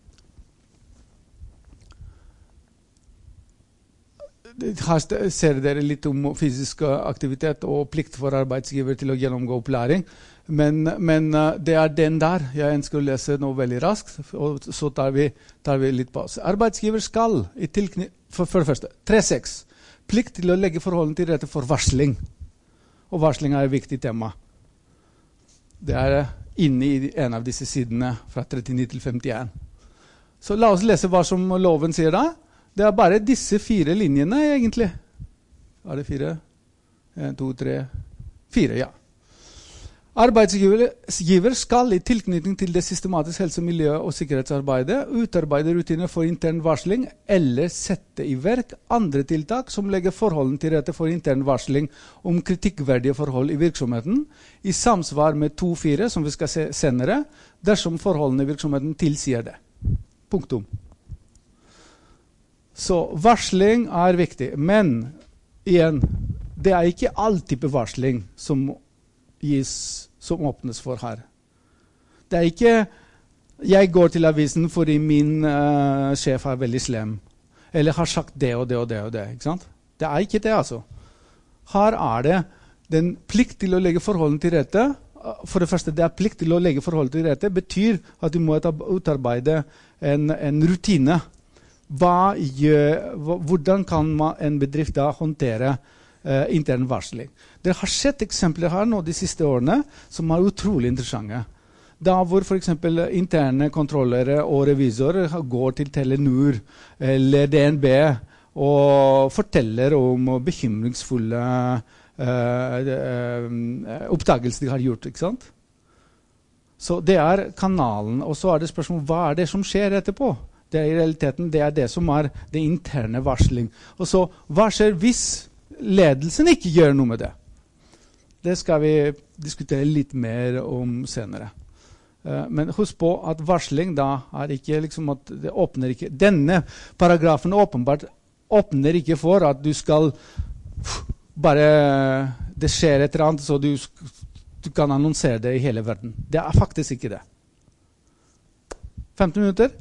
Her ser dere litt om fysisk aktivitet og plikt for arbeidsgiver til å gjennomgå opplæring. Men, men det er den der jeg ønsker å lese nå veldig raskt, og så tar vi, tar vi litt pause. Arbeidsgiver skal, i tilkny- for, for det første, tre seks, plikt til å legge forholdene til rette for varsling. Og varsling er et viktig tema. Det er inne i en av disse sidene fra trettini til femtien. Så la oss lese hva som loven sier da. Det er bare disse fire linjene, egentlig. Er det fire? En, to, tre, fire, ja. Arbeidsgiver skal i tilknytning til det systematiske helse-, miljø- og sikkerhetsarbeidet utarbeide rutiner for intern varsling eller sette i verk andre tiltak som legger forholdene til rette for intern varsling om kritikkverdige forhold i virksomheten, i samsvar med to fire, som vi skal se senere, dersom forholdene i virksomheten tilsier det. Punktum. Så varsling er viktig, men igjen, det er ikke all type varsling som gis, som åpnes for her. Det er ikke, jeg går til avisen fordi min uh, sjef er veldig slem, eller har sagt det og det og det og det, ikke sant? Det er ikke det, altså. Her er det den plikt til å legge forholdene til rette. For det første, det er plikt til å legge forholdene til rette, betyr at du må utarbeide en, en rutine. Hva gjør, hvordan kan man, en bedrift da håndtere uh, intern varsling? Det har sett eksempler her nå de siste årene som er utrolig interessante. Da hvor for eksempel interne kontrollere og revisorer går til Telenor eller D N B og forteller om bekymringsfulle uh, uh, oppdagelser de har gjort, ikke sant? Så det er kanalen, og så er det spørsmål, hva er det som skjer etterpå? Det er i realiteten det er det som er det interne varsling. Og så, hva skjer hvis ledelsen ikke gjør noe med det? Det skal vi diskutere litt mer om senere. Uh, men husk på at varsling da er ikke liksom at det åpner ikke, denne paragrafen åpenbart åpner ikke for at du skal bare, det skjer et eller annet, så du, du kan annonsere det i hele verden. Det er faktisk ikke det. femten minutter?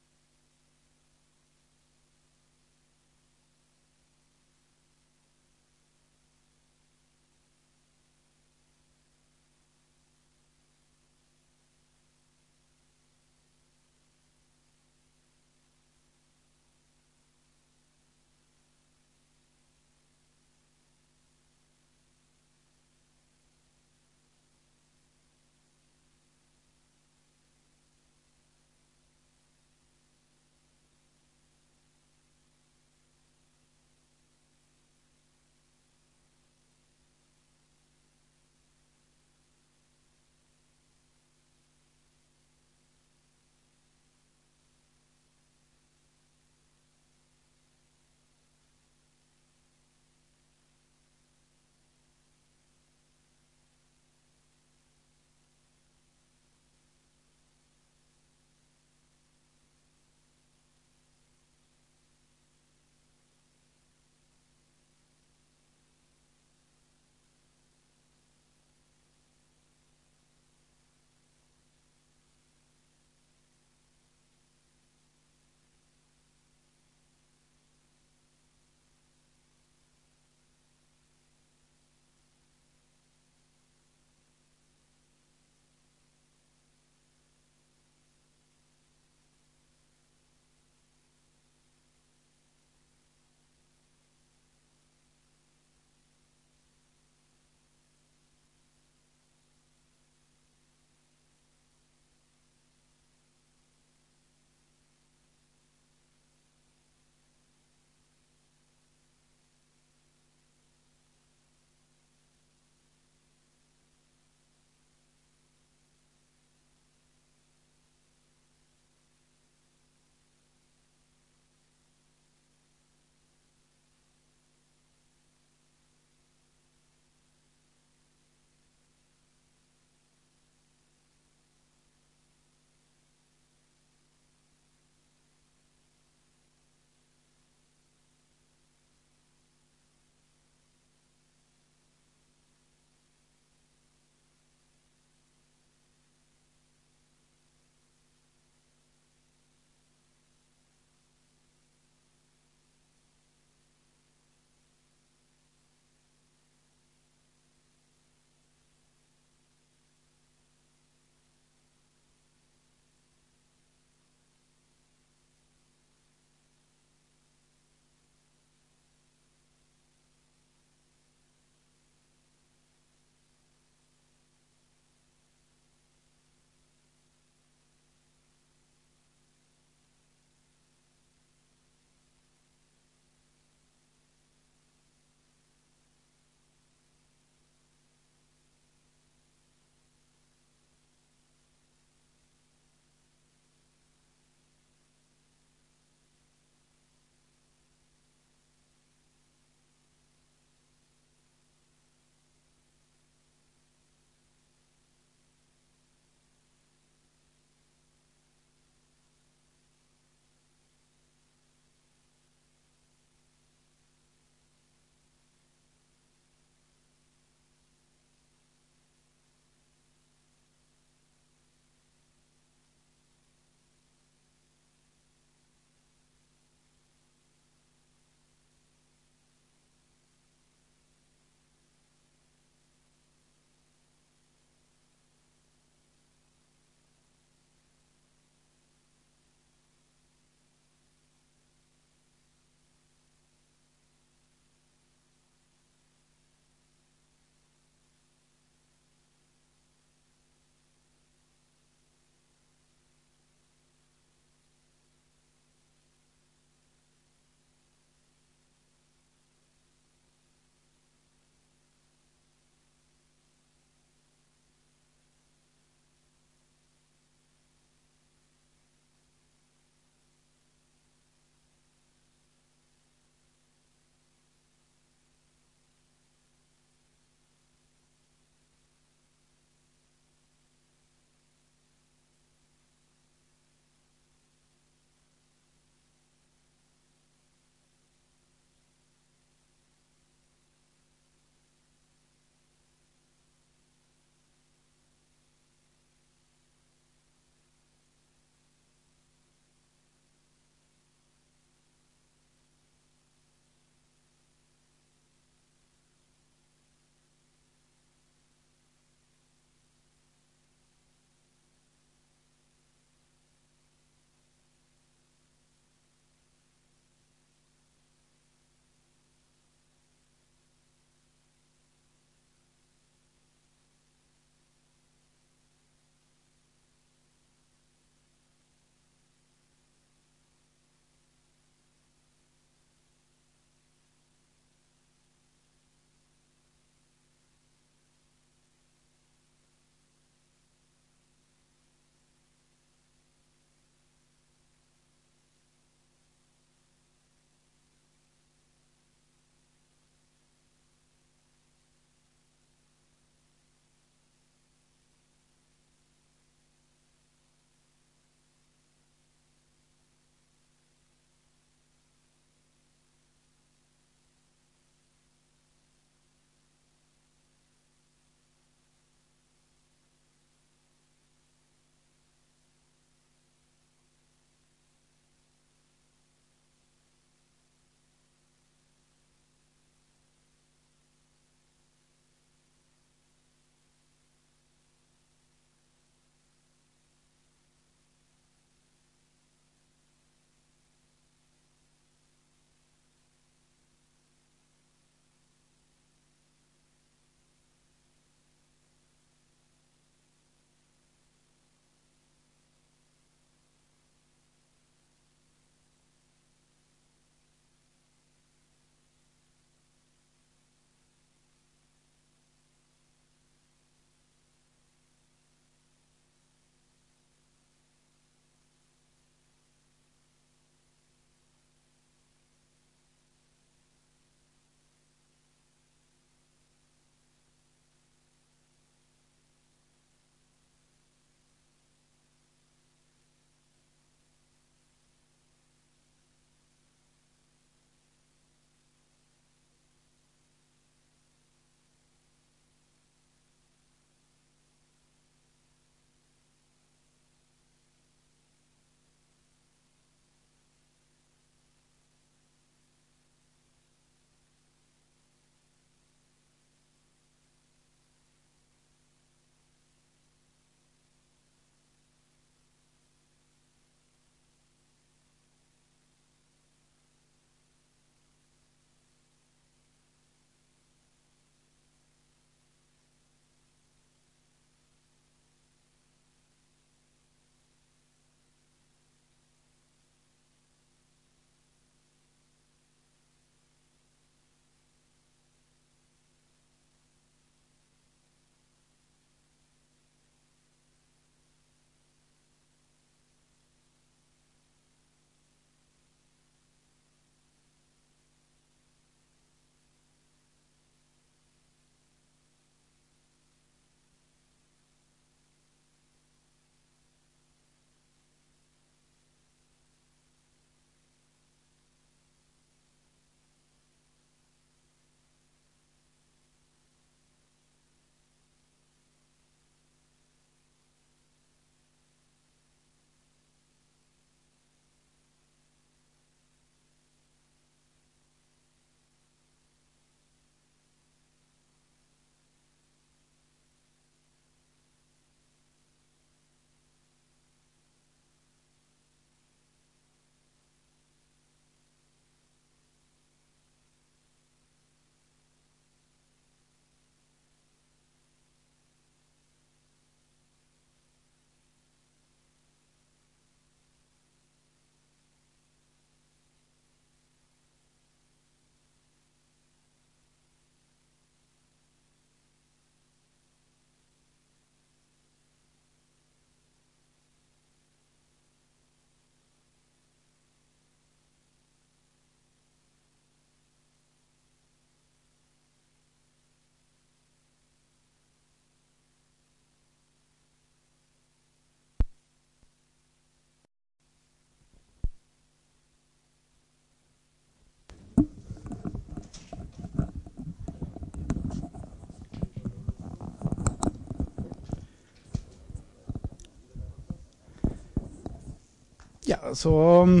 Ja, så um,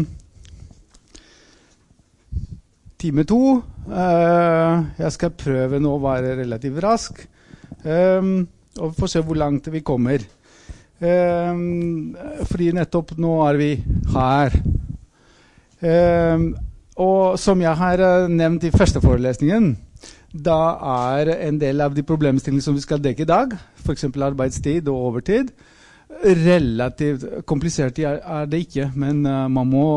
time to. Uh, jeg skal prøve nå å være relativt rask, um, og få se hvor langt vi kommer. Um, fordi nettopp nå er vi her. Um, og som jeg har nevnt i første forelesningen, da er en del av de problemstillingene som vi skal dekke i dag, for eksempel arbeidstid og overtid, relativt komplisert er, er det ikke, men uh, man må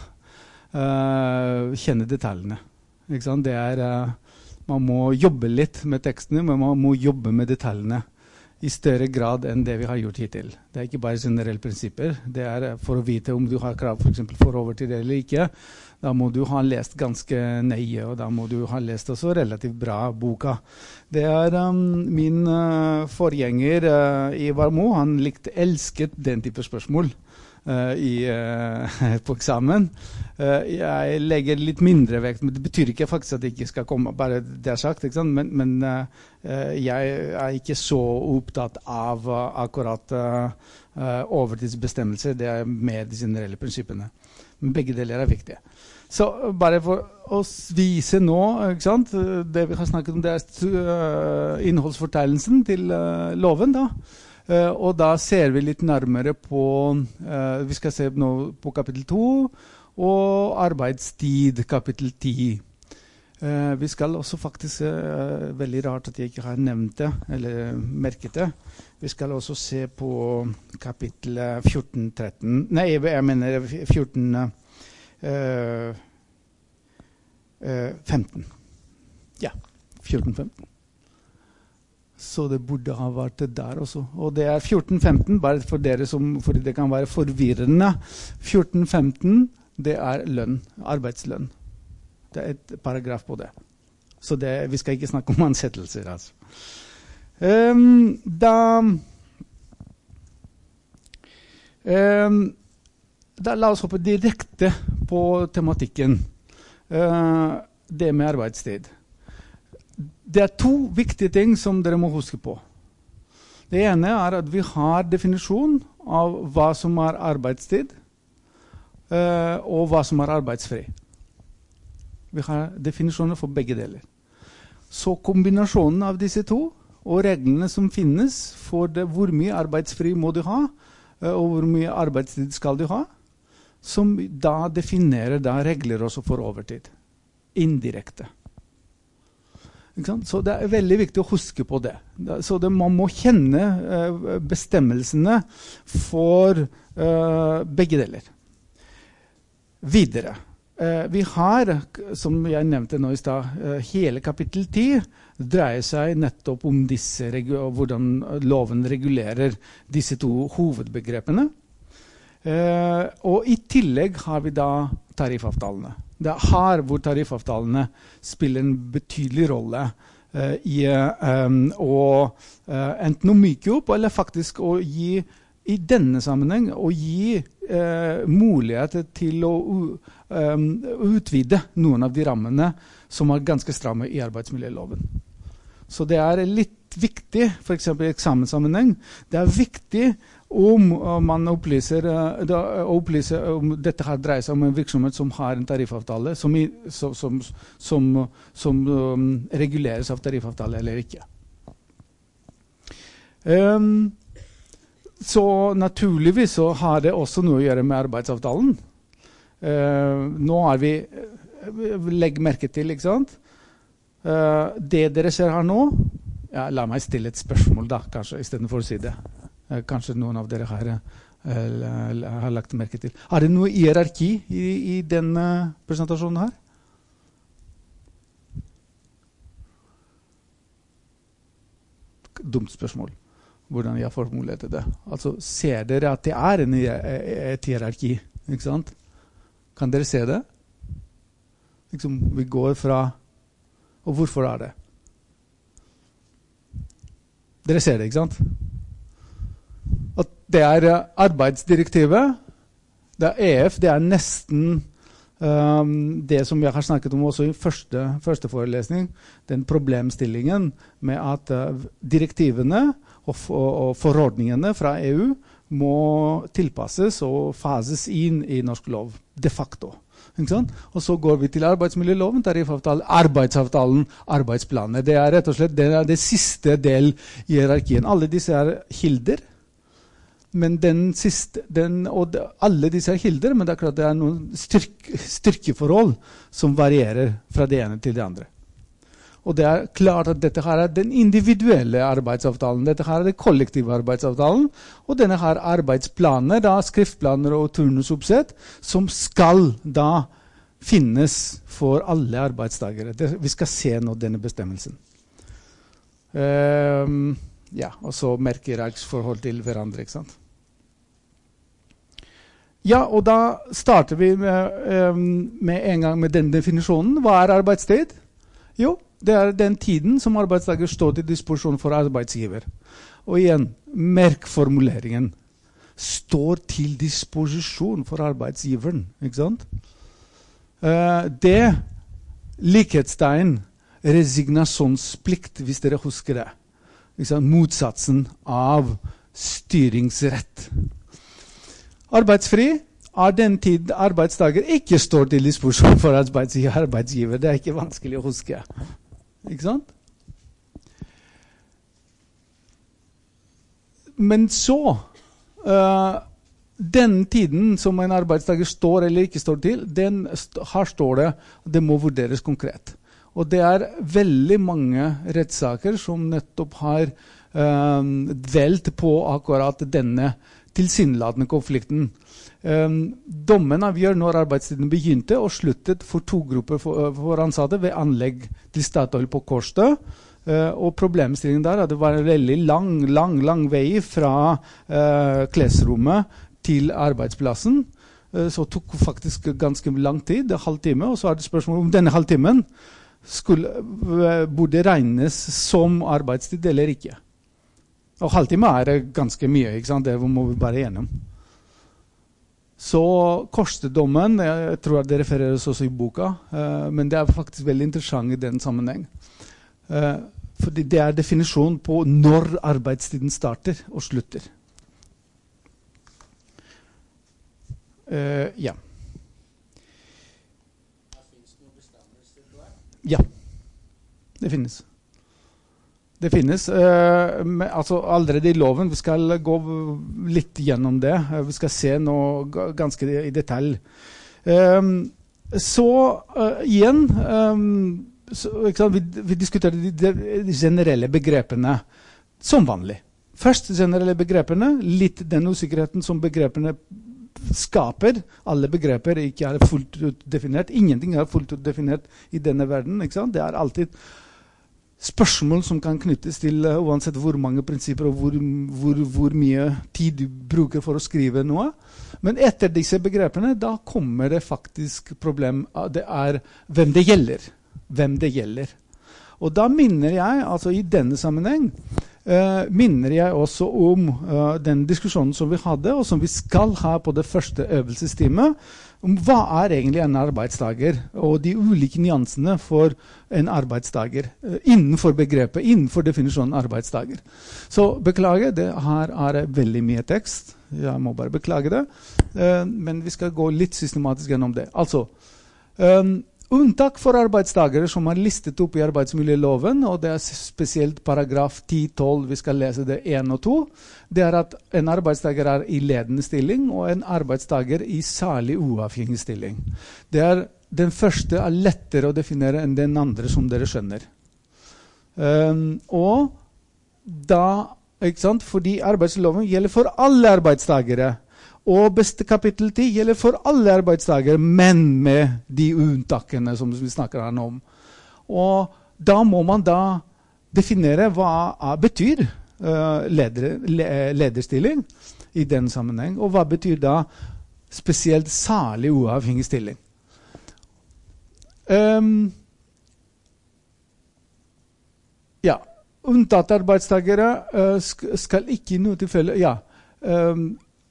uh, kjenne detaljene. Ikke sant? Det er, uh, man må jobbe litt med tekstene, men man må jobbe med detaljene i større grad enn det vi har gjort hittil. Det er ikke bare generelle prinsipper. Det er for å vite om du har krav for eksempel for overtid eller ikke. Da må du ha lest ganske nøye, og da må du ha lest også relativt bra boka. Det er um, min uh, forgjenger uh, i Varmo. Han likte, elsket den type spørsmål uh, i, uh, på eksamen. Uh, jeg legger litt mindre vekt, men det betyr ikke faktisk at det ikke skal komme, bare det er sagt, ikke sant? Men, men uh, jeg er ikke så opptatt av uh, akkurat uh, uh, overtidsbestemmelser. Det er med de generelle prinsippene. Men begge deler er viktige. Så bare for å vise nå, ikke sant? Det vi har snakket om, det er uh, innholdsfortegnelsen til uh, loven da. Uh, og da ser vi litt nærmere på, uh, vi skal se nå på kapittel to, og arbeidstid, kapittel ti. Uh, vi skal også faktisk, uh, veldig rart at jeg ikke har nevnt det, eller merket det, vi skal også se på kapittel fjorten tretten, nei, jeg mener fjorten Uh, uh, femten. Ja, fjorten femten. Så det burde ha vært det der også. Og det er fjorten femten, bare for dere som, fordi det kan være forvirrende. fjorten femten, det er lønn, arbeidslønn. Det er et paragraf på det. Så det, vi skal ikke snakke om ansettelser, altså. Um, da... Um, Da la oss hoppe direkte på tematikken, uh, det med arbeidstid. Det er to viktige ting som dere må huske på. Det ene er at vi har definisjon av hva som er arbeidstid, uh, og hva som er arbeidsfri. Vi har definisjoner for begge deler. Så kombinasjonen av disse to, og reglene som finnes for det, hvor mye arbeidsfri må du ha, uh, og hvor mye arbeidstid skal du ha, som da definerer da regler også for overtid, indirekte. Ikke sant? Så det er veldig viktig å huske på det. Så det, man må kjenne uh, bestemmelsene for uh, begge deler. Videre. Uh, vi har, som jeg nevnte nå i sted, uh, hele kapittel ti dreier seg nettopp om disse, hvordan loven regulerer disse to hovedbegrepene. Uh, og i tillegg har vi da tariffavtalene. Det er her hvor tariffavtalene spiller en betydelig rolle uh, i uh, um, å uh, enten å myke opp, eller faktisk å gi, i denne sammenheng, å gi uh, muligheter til å um, utvide noen av de rammene som er ganske stramme i arbeidsmiljøloven. Så det er litt viktig, for eksempel i eksamenssammenheng, det er viktig om uh, man opplyser, uh, da, opplyser om dette her dreier seg om en virksomhet som har en tariffavtale, som, i, så, som, som, som um, reguleres av tariffavtale eller ikke. Um, så naturligvis så har det også noe å gjøre med arbeidsavtalen. Uh, nå har vi, legg merke til, ikke sant? Uh, det dere ser her nå, ja, la meg stille et spørsmål da, kanskje, i stedet for å si det. Kanskje noen av dere har, uh, har lagt merke til. Er det noe hierarki i, i denne presentasjonen her? Dumt spørsmål. Hvordan jeg formulerte det. Altså, ser dere at det er en, et hierarki? Ikke sant? Kan dere se det? Liksom, vi går fra... Og hvorfor er det? Dere ser det, ikke sant? At det er arbeidsdirektivet, det er E F, det er nesten um, det som jeg har snakket om også i første, første forelesning, den problemstillingen med at uh, direktivene og, og, og forordningene fra E U må tilpasses og fases inn i norsk lov, de facto. Ikke sant? Og så går vi til arbeidsmiljøloven, tariffavtalen, arbeidsavtalen, arbeidsplaner. Det er rett og slett det, er det siste del i hierarkien. Alle disse er kilder, men den siste, den, og det, alle disse er kilder, men det er klart det er noen styrke, styrkeforhold som varierer fra det ene til det andre. Og det er klart at dette her er den individuelle arbeidsavtalen, dette her er den kollektive arbeidsavtalen, og denne her arbeidsplaner, da, skriftplaner og turnusoppsett, som skal da finnes for alle arbeidstakere. Det, vi skal se nå denne bestemmelsen. Um, ja, og så merkeregsforhold til hverandre, ikke sant? Ja, og da starter vi med, um, med en gang med den definisjonen. Hva er arbeidstid? Jo, det er den tiden som arbeidstaker står til disposisjon for arbeidsgiver. Og igjen, merkformuleringen står til disposisjon for arbeidsgiveren, ikke sant? Uh, det likhetstegn, resignasjonsplikt, hvis dere husker det. Ikke sant? Motsatsen av styringsrett. Arbeidsfri er den tid arbeidstaker ikke står til disposisjon for arbeidsgiver. Det er ikke vanskelig å huske. Ikke sant? Men så, uh, den tiden som en arbeidstaker står eller ikke står til, den, her står det, det må vurderes konkret. Og det er veldig mange rettssaker som nettopp har um, dvelt på akkurat denne tilsynelatende konflikten. Um, dommen avgjør når arbeidstiden begynte og sluttet for to grupper for, for ansatte ved anlegg til Statoil på Kårstø. Uh, og problemstillingen der er at det var en veldig lang, lang, lang vei fra uh, klesrommet til arbeidsplassen. Uh, så tok faktisk ganske lang tid, en halvtime, og så er det spørsmål om denne halvtimen skulle, uh, burde regnes som arbeidstid eller ikke. Og halvtime er ganske mye, ikke sant? Det må vi bare gjennom. Så Kårstø-dommen, jeg tror at det refereres også i boka, uh, men det er faktisk veldig interessant i den sammenheng. Uh, fordi det er definisjon på når arbeidstiden starter og slutter. Uh, ja. Finnes det noen bestemmelser på det? Ja, det finnes. Det finnes, uh, med, altså allerede i loven, vi skal gå litt gjennom det, uh, vi skal se noe ganske i detalj. Um, så uh, igjen, um, så, ikke sant, vi, vi diskuterer de, de generelle begrepene som vanlig. Først generelle begrepene, litt den usikkerheten som begrepene skaper. Alle begreper ikke er fullt ut definert, ingenting er fullt ut definert i denne verden, ikke sant? Det er alltid spørsmål som kan knyttes til uh, uansett hvor mange prinsipper og hvor, hvor, hvor mye tid du bruker for å skrive noe. Men etter disse begrepene, da kommer det faktisk problem. Uh, det er hvem det gjelder. Hvem det gjelder. Og da minner jeg, altså i denne sammenheng, uh, minner jeg også om uh, den diskusjonen som vi hadde, og som vi skal ha på det første øvelsestimet, om hva er egentlig en arbeidstager, og de ulike nyansene for en arbeidstager, uh, innenfor begrepet, innenfor definisjonen arbeidstager. Så beklager, det her er veldig mye tekst, jeg må bare beklage det, uh, men vi skal gå litt systematisk gjennom det. Altså, um, unntak for arbeidstagere som er listet opp i arbeidsmiljøloven, og det er spesielt paragraf ti tolv, vi skal lese det én og to, det er at en arbeidstager er i ledende stilling, og en arbeidstager i særlig uavhengig stilling. Det er, den første er lettere å definere enn den andre, som dere skjønner. Um, og da, ikke sant, fordi arbeidsloven gjelder for alle arbeidstagere, og beste kapittel ti gjelder for alle arbeidstagere, men med de unntakene som vi snakker her om. Og da må man da definere hva betyr uh, leder, le, lederstilling i den sammenheng, og hva betyr da spesielt særlig uavhengig stilling. Um, ja, unntatt arbeidstagere uh, sk skal ikke i noe tilfelle, ja, um,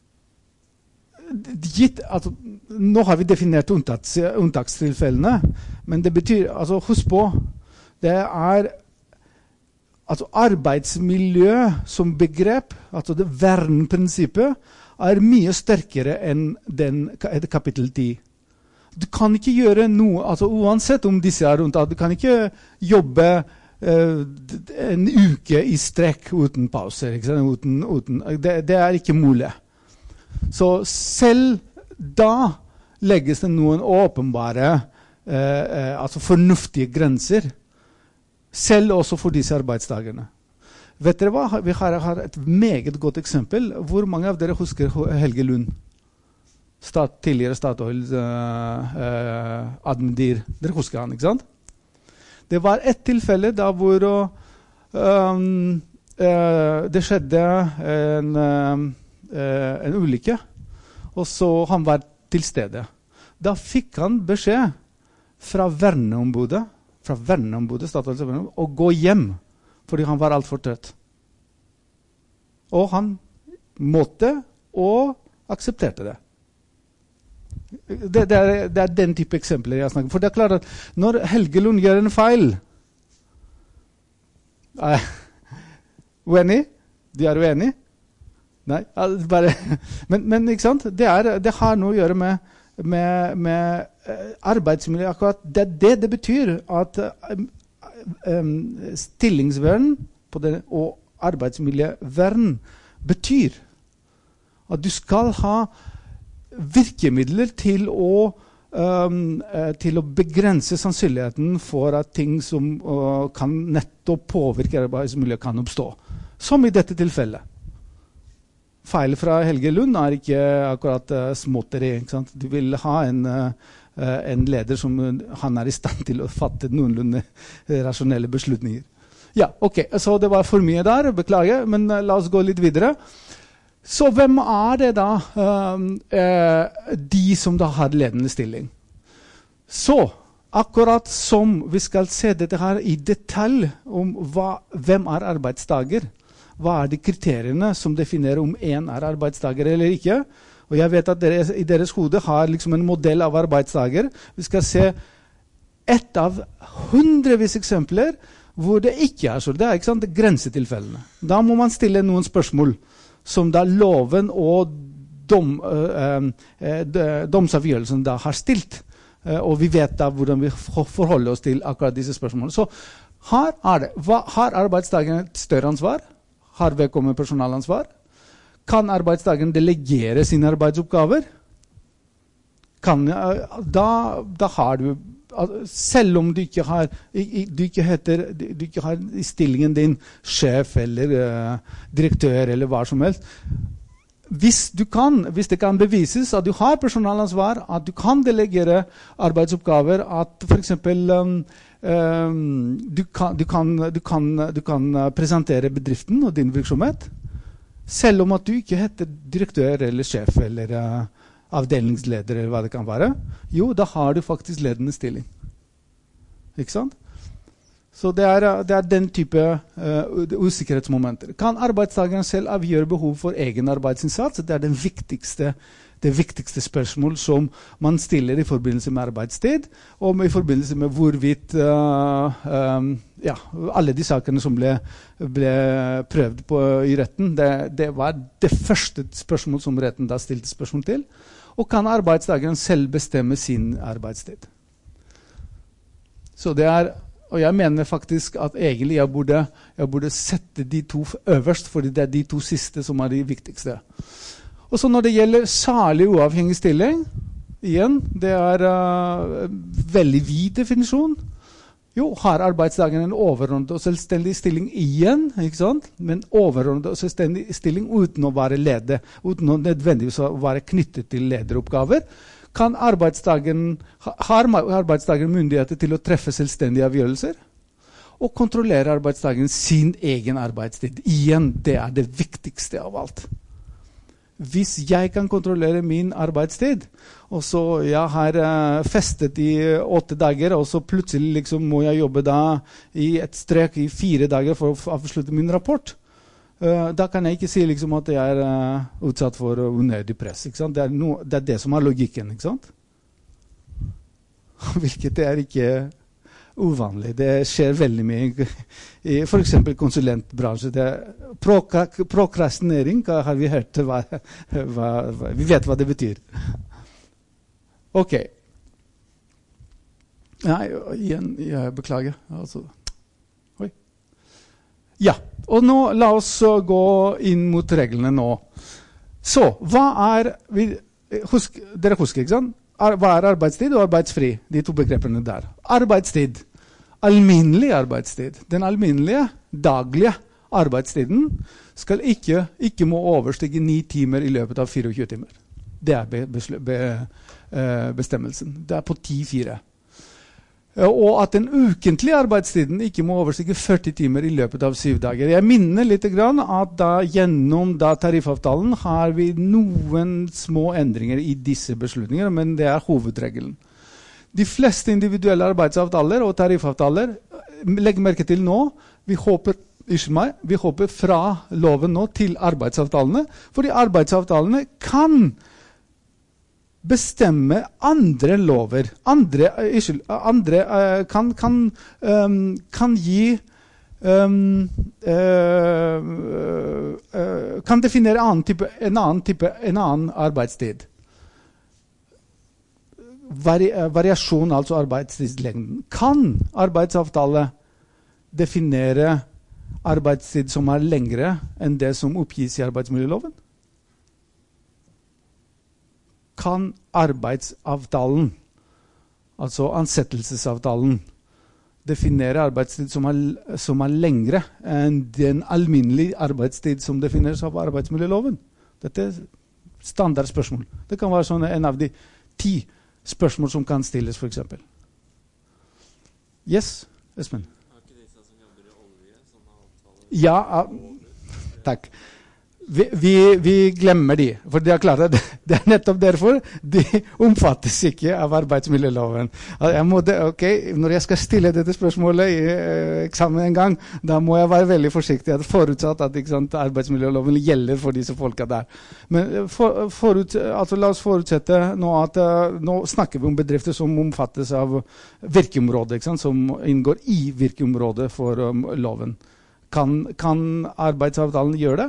gitt, altså, nå har vi definert unntats, unntakstilfellene, men det betyr, altså husk på, det er altså arbeidsmiljø som begrep, altså det vernprinsippet, er mye sterkere enn den, kapittel ti. Du kan ikke gjøre noe, altså uansett om disse er rundt, du kan ikke jobbe uh, en uke i strekk uten pauser, ikke sant? Uten, uten, det, det er ikke mulig. Så selv da legges det noen åpenbare, uh, uh, altså fornuftige grenser, selv også for disse arbeidsdagerne. Vet dere hva? Vi har, har et meget godt eksempel. Hvor mange av dere husker Helge Lund? Stat, tidligere Statoil uh, uh, admindir. Dere husker han, ikke sant? Det var et tilfelle da hvor um, uh, det skjedde en, uh, en ulykke, og så han var til stede. Da fikk han beskjed fra verneombudet, fra verneombudet, Statoils verneombud, å gå hjem, fordi han var alt for trøtt. Og han måtte og aksepterte det. Det, det, er, det er den type eksempler jeg snakker om. For det er klart at når Helge Lund gjør en feil, er uenig? De er uenig? Nei, bare, men, men ikke sant? Det, er, det har noe å gjøre med, med, med arbeidsmiljø. Akkurat det, det, det betyr at um, um, stillingsvern på det, og arbeidsmiljøvern betyr at du skal ha virkemidler til å, um, til å begrense sannsynligheten for at ting som uh, kan nettopp påvirke arbeidsmiljøet kan oppstå. Som i dette tilfellet. Feil fra Helge Lund er ikke akkurat uh, småtteri. Ikke sant? Du vil ha en, uh, en leder som uh, han er i stand til å fatte noenlunde uh, rasjonelle beslutninger. Ja, ok, så det var for mye der, beklager, men uh, la oss gå litt videre. Så hvem er det da, um, uh, de som da har ledende stilling? Så, akkurat som vi skal se dette her i detalj om hva, hvem er arbeidsdager, hva er de kriteriene som definerer om en er arbeidsdager eller ikke? Og jeg vet at dere i deres hode har liksom en modell av arbeidsdager. Vi skal se ett av hundrevis eksempler hvor det ikke er så. Det er ikke sant, det er grensetilfellene. Da må man stille noen spørsmål som da loven og dom, øh, øh, domsavgjørelsen da har stilt. Uh, og vi vet da hvordan vi forholder oss til akkurat disse spørsmålene. Så her er det. Hva, har arbeidsdagen et større ansvar? Har vedkommende personalansvar? Kan arbeidsdagen delegere sine arbeidsoppgaver? Kan, uh, da, da har du, uh, selv om du ikke har, du ikke heter, du ikke har i stillingen din sjef eller uh, direktør eller hva som helst, hvis du kan, hvis det kan bevises at du har personalansvar, at du kan delegere arbeidsoppgaver, at for eksempel um, um, du, kan, du, kan, du, kan, du kan presentere bedriften og din virksomhet, selv om at du ikke heter direktør eller sjef eller uh, avdelingsleder eller hva det kan være, jo, da har du faktisk ledende stilling. Ikke sant? Så det er, det er den type uh, usikkerhetsmomenter. Kan arbeidstakeren selv avgjøre behov for egen arbeidsinnsats? Det er den viktigste, det viktigste spørsmål som man stiller i forbindelse med arbeidstid, og i forbindelse med hvorvidt uh, um, ja, alle de sakene som ble, ble prøvd på i retten, det, det var det første spørsmål som retten da stilte spørsmål til. Og kan arbeidstakeren selv bestemme sin arbeidstid? Så det er... Og jeg mener faktisk at egentlig jeg burde, jeg burde sette de to øverst, fordi det er de to siste som er de viktigste. Og så når det gjelder særlig uavhengig stilling, igjen, det er uh, veldig vid definisjon. Jo, har arbeidsdagen en overordnet og selvstendig stilling igjen, ikke sant? Men overordnet og selvstendig stilling uten å være leder, uten å nødvendigvis å være knyttet til lederoppgaver, kan arbeidsdagen, har arbeidsdagen myndigheter til å treffe selvstendige avgjørelser og kontrollere arbeidsdagen sin egen arbeidstid. Igjen, det er det viktigste av alt. Hvis jeg kan kontrollere min arbeidstid, og så jeg har uh, festet i åtte dager, og så plutselig liksom må jeg jobbe da i et strek i fire dager for å avslutte min rapport, Uh, da kan jeg ikke si liksom at jeg er uh, utsatt for uh, unødig press. Ikke sant? Det, er no, det er det som er logikken, ikke sant? Hvilket det er ikke uvanlig. Det skjer veldig mye i for eksempel konsulentbransje. Det, proka, prokrastinering har vi hørt hva, hva, hva, vi vet hva det betyr. Ok. Nei, igjen, jeg beklager. Altså. Oi. Ja, og nå la oss gå inn mot reglene nå. Så, hva er, vi, husk, dere husker, ikke sant? Hva er arbeidstid og arbeidsfri? De to begrepene der. Arbeidstid. Alminnelig arbeidstid. Den alminnelige, daglige arbeidstiden skal ikke, ikke må overstige ni timer i løpet av tjuefire timer. Det er be, be, bestemmelsen. Det er på ti fire. Og at den ukentlige arbeidstiden ikke må overstige førti timer i løpet av syv dager. Jeg minner litt grann at da, gjennom da tariffavtalen har vi noen små endringer i disse beslutninger, men det er hovedregelen. De fleste individuelle arbeidsavtaler og tariffavtaler, legg merke til nå, vi håper, ikke meg, vi håper fra loven nå til arbeidsavtalene, fordi arbeidsavtalene kan bestemme andre lover, andre, ikke, andre uh, kan, kan, um, kan gi, um, uh, uh, kan definere annen type, en, annen type, en annen arbeidstid. Vari, uh, variasjon, altså arbeidstidslengden. Kan arbeidsavtale definere arbeidstid som er lengre enn det som oppgis i arbeidsmiljøloven? Kan arbeidsavtalen, altså ansettelsesavtalen, definere arbeidstid som er, som er lengre enn den alminnelige arbeidstid som defineres av arbeidsmiljøloven? Dette er standardspørsmål. Det kan være sånn en av de ti spørsmål som kan stilles, for eksempel. Yes, Espen? Har ikke disse som jobber i olje, som har avtaler? Ja, uh, takk. Vi, vi, vi glemmer de, for det er klart at det er nettopp derfor de omfattes ikke av arbeidsmiljøloven. Jeg må det, okay, når jeg skal stille dette spørsmålet i eh, eksamen en gang, da må jeg være veldig forsiktig, at forutsatt at ikke sant, arbeidsmiljøloven gjelder for disse folka der. Men for, forut, altså, la oss forutsette nå at uh, nå snakker vi om bedrifter som omfattes av virkeområdet, ikke sant, som inngår i virkeområdet for um, loven. Kan, kan arbeidsavtalen gjøre det?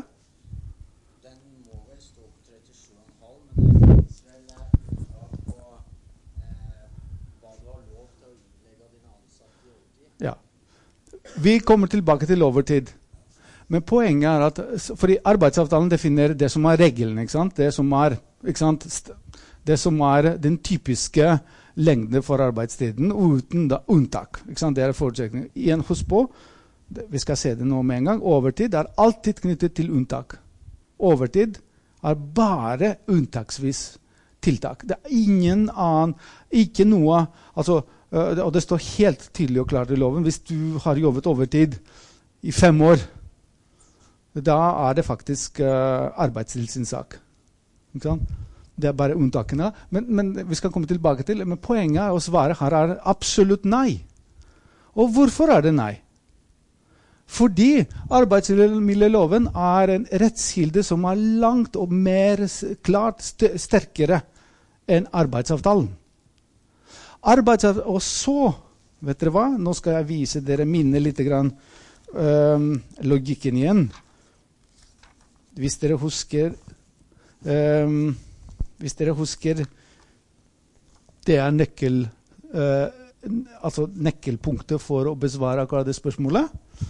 Ja. Vi kommer tilbake til overtid. Men poenget er at fordi arbeidsavtalen definerer det som er regelen, ikke sant? Det som er, ikke sant? Det som er den typiske lengde for arbeidstiden uten da, unntak. Ikke sant? Det er forutsetningen. Igjen, husk på, vi skal se det nå med en gang, overtid er alltid knyttet til unntak. Overtid er bare unntaksvis tiltak. Det er ingen annen, ikke noe, altså, og det står helt tydelig og klart i loven, hvis du har jobbet overtid i fem år, da er det faktisk uh, arbeidstilsynssak. Ikke sant? Det er bare unntakene. Men, men vi skal komme tilbake til, men poenget å svare her er absolutt nei. Og hvorfor er det nei? Fordi arbeidsmiljøloven er en rettskilde som er langt og mer klart st- sterkere enn arbeidsavtalen. Arbeidsavtalen, og så, vet dere hva? Nå skal jeg vise dere minne litt grann um, logikken igjen. Hvis dere husker, um, hvis dere husker, det er nøkkel, uh, altså nøkkelpunktet for å besvare akkurat det spørsmålet.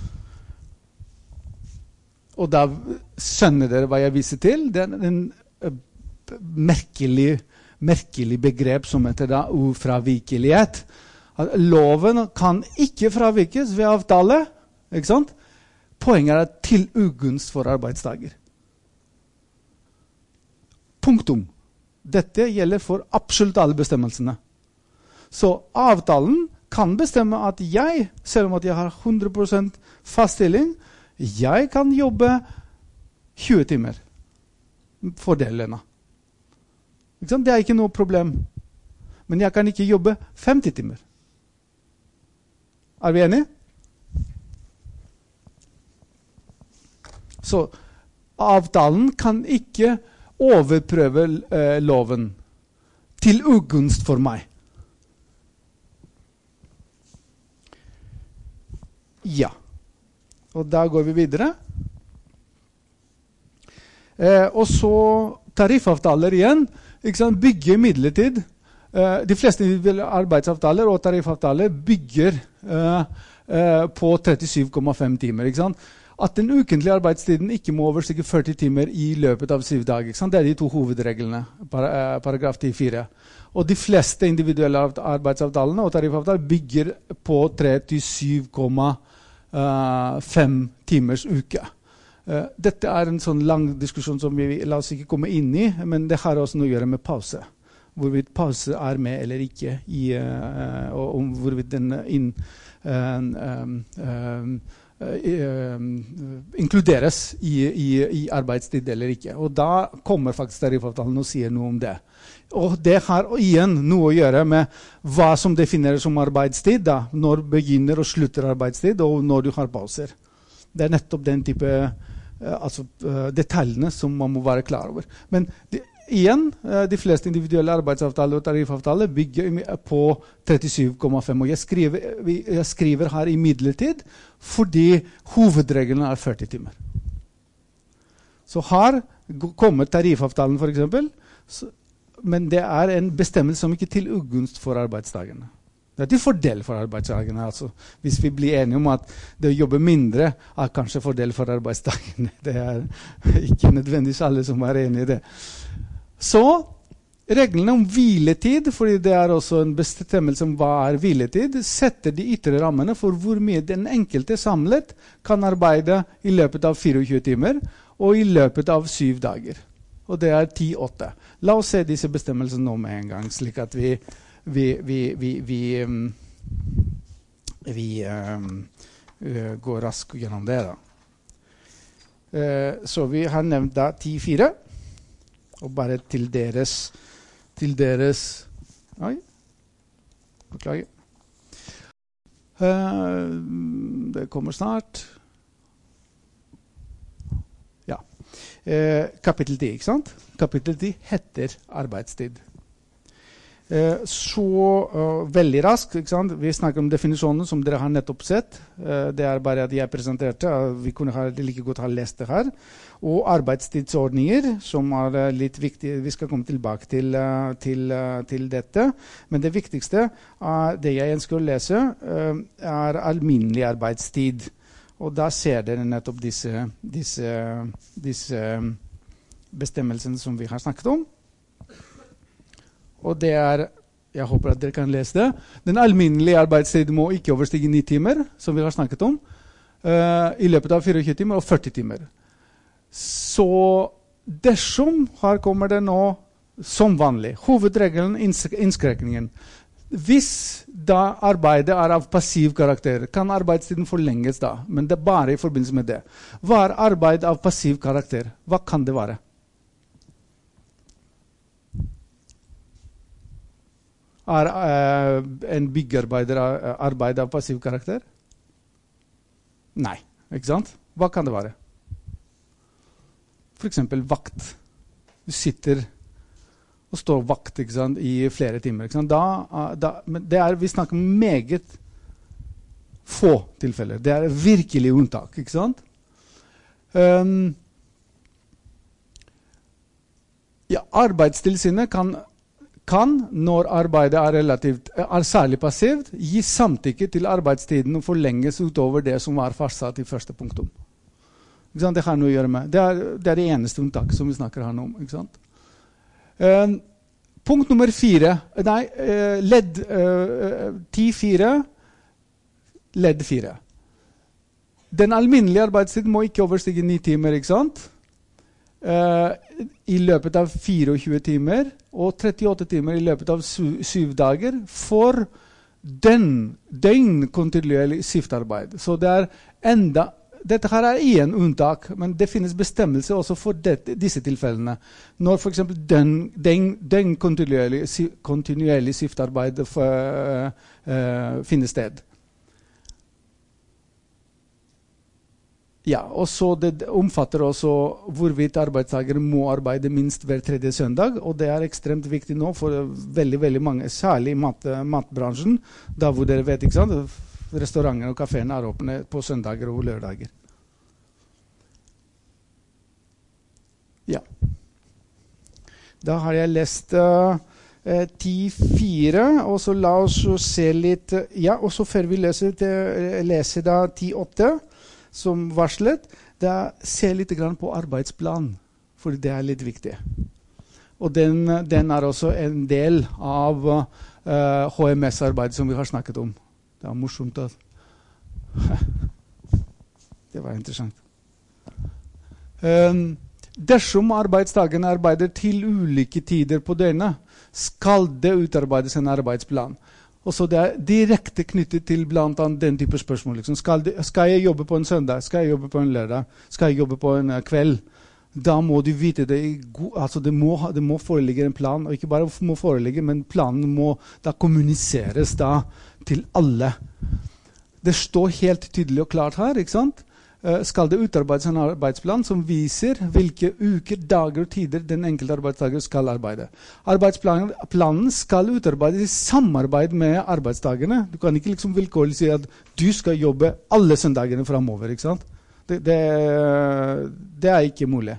Og da skjønner dere hva jeg viser til. Det er en uh, merkelig, merkelig begrep som heter da ufravikelighet. At loven kan ikke fravikes ved avtale, ikke sant? Poenget er til ugunst for arbeidstager. Punktum. Dette gjelder for absolutt alle bestemmelsene. Så avtalen kan bestemme at jeg, selv om at jeg har hundre prosent fast stilling, jeg kan jobbe tjue timer for det lønna. Det er ikke noe problem. Men jeg kan ikke jobbe femti timer. Er vi enige? Så avtalen kan ikke overprøve eh, loven til ugunst for meg. Ja. Og da går vi videre. Eh, og så tariffavtaler igjen. Ikke sant? Bygge midlertid. Eh, de fleste arbeidsavtaler og tariffavtaler bygger eh, eh, på trettisju komma fem timer. Ikke sant? At den ukentlige arbeidstiden ikke må overstige førti timer i løpet av syv dager. Ikke sant? Det er de to hovedreglene, para, eh, paragraf ti fire. Og de fleste individuelle arbeidsavtalene og tariffavtaler bygger på trettisju komma fem timers uke. Uh, dette er en sånn lang diskusjon som vi la oss ikke komme inn i, men det har også noe å gjøre med pause. Hvorvidt pause er med eller ikke, i, uh, og om hvorvidt den inn, uh, um, um, uh, inkluderes i, i, i arbeidstid eller ikke. Og da kommer faktisk tariffavtalen og sier noe om det. Og det har igjen noe å gjøre med hva som defineres som arbeidstid, da, når begynner og slutter arbeidstid, og når du har pauser. Det er nettopp den type uh, altså, uh, detaljene som man må være klar over. Men de, igjen, uh, de fleste individuelle arbeidsavtaler og tariffavtaler bygger på trettisju komma fem. Og jeg skriver, jeg skriver her i midlertid fordi hovedregelen er førti timer. Så her kommer tariffavtalen for eksempel, så, men det er en bestemmelse som ikke er til ugunst for arbeidsdagene. Det er til fordel for arbeidsdagene. Altså. Hvis vi blir enige om at det å jobbe mindre er kanskje fordel for arbeidsdagene. Det er ikke nødvendigvis alle som er enige i det. Så reglene om hviletid, fordi det er også en bestemmelse om hva er hviletid, setter de ytre rammene for hvor mye den enkelte samlet kan arbeide i løpet av tjuefire timer og i løpet av syv dager. Og det er ti åtte. La oss se disse bestemmelsene nå med en gang, slik at vi, vi, vi, vi, vi, um, vi um, uh, går raskt gjennom det. Da. Uh, så vi har nevnt da ti fire, og bare til deres, til deres oi, beklager. Uh, det kommer snart. Eh, kapittel ti, ikke sant? Kapittel ti heter arbeidstid. Eh, så uh, veldig raskt, ikke sant? Vi snakker om definisjonen som dere har nettopp sett. Eh, det er bare at jeg presenterte, uh, vi kunne ha, like godt ha lest det her. Og arbeidstidsordninger, som er uh, litt viktig, vi skal komme tilbake til, uh, til, uh, til dette. Men det viktigste, uh, det jeg ønsker å lese, uh, er alminnelig arbeidstid. Og da ser dere nettopp disse, disse, disse bestemmelsene som vi har snakket om. Og det er, jeg håper at dere kan lese det, den alminnelige arbeidstiden må ikke overstige ni timer, som vi har snakket om, uh, i løpet av tjuefire timer og førti timer. Så dersom her kommer det nå som vanlig, hovedregelen, innskrekningen. Hvis da arbeidet er av passiv karakter, kan arbeidstiden forlenges da, men det er bare i forbindelse med det. Hva er arbeid av passiv karakter? Hva kan det være? Er uh, en byggearbeider uh, arbeid av passiv karakter? Nei, ikke sant? Hva kan det være? For eksempel vakt. Du sitter og står vakt, ikke sant, i flere timer. Ikke sant? Da, da, men det er, vi snakker om meget få tilfeller. Det er virkelig unntak, ikke sant? Um, ja, arbeidstilsynet kan, kan, når arbeidet er, relativt, er særlig passivt, gi samtykke til arbeidstiden og forlenges utover det som var fastsatt i første punktum. Ikke sant? Det har noe å gjøre med. Det er det, er det eneste unntak som vi snakker her om, ikke sant? Uh, punkt nummer fire, nei, uh, ledd uh, ti fire, ledd fire. Den alminnelige arbeidstiden må ikke overstige ni timer, ikke sant? Uh, I løpet av tjuefire timer, og trettiåtte timer i løpet av syv dager, for den døgn kontinuerlig skiftarbeid. Så det er enda Dette her er igjen unntak, men det finnes bestemmelser også for dette, disse tilfellene. Når for eksempel den, den, den kontinuerlig, kontinuerlig skiftarbeid uh, uh, finner sted. Ja, og så det omfatter også hvorvidt arbeidstagere må arbeide minst hver tredje søndag, og det er ekstremt viktig nå for veldig, veldig mange, særlig i mat, matbransjen, da hvor dere vet, ikke sant? restauranter og kaféene er åpne på søndager og lørdager. Ja. Da har jeg lest uh, ti fire, og så la oss se litt, ja, og så før vi leser, til, leser da ti åtte, som varslet, da se litt grann på arbeidsplan, for det er litt viktig. Og den, den er også en del av uh, H M S-arbeidet som vi har snakket om. Det er morsomt at det var interessant. Um, dersom arbeidsdagen arbeider til ulike tider på døgnet, skal det utarbeides en arbeidsplan. Og så det er direkte knyttet til blant annet den type spørsmål. Liksom. Skal, det, skal jeg jobbe på en søndag? Skal jeg jobbe på en lørdag? Skal jeg jobbe på en uh, kveld? Da må du vite det. Altså det, må, det må foreligge en plan, og ikke bare må foreligge, men planen må da kommuniseres da til alle. Det står helt tydelig og klart her, ikke sant? Uh, skal det utarbeides en arbeidsplan som viser hvilke uker, dager og tider den enkelte arbeidstaker skal arbeide. Arbeidsplanen skal utarbeides i samarbeid med arbeidstakerne. Du kan ikke liksom vilkårlig si at du skal jobbe alle søndagene fremover, ikke sant? Det, det, det er ikke mulig.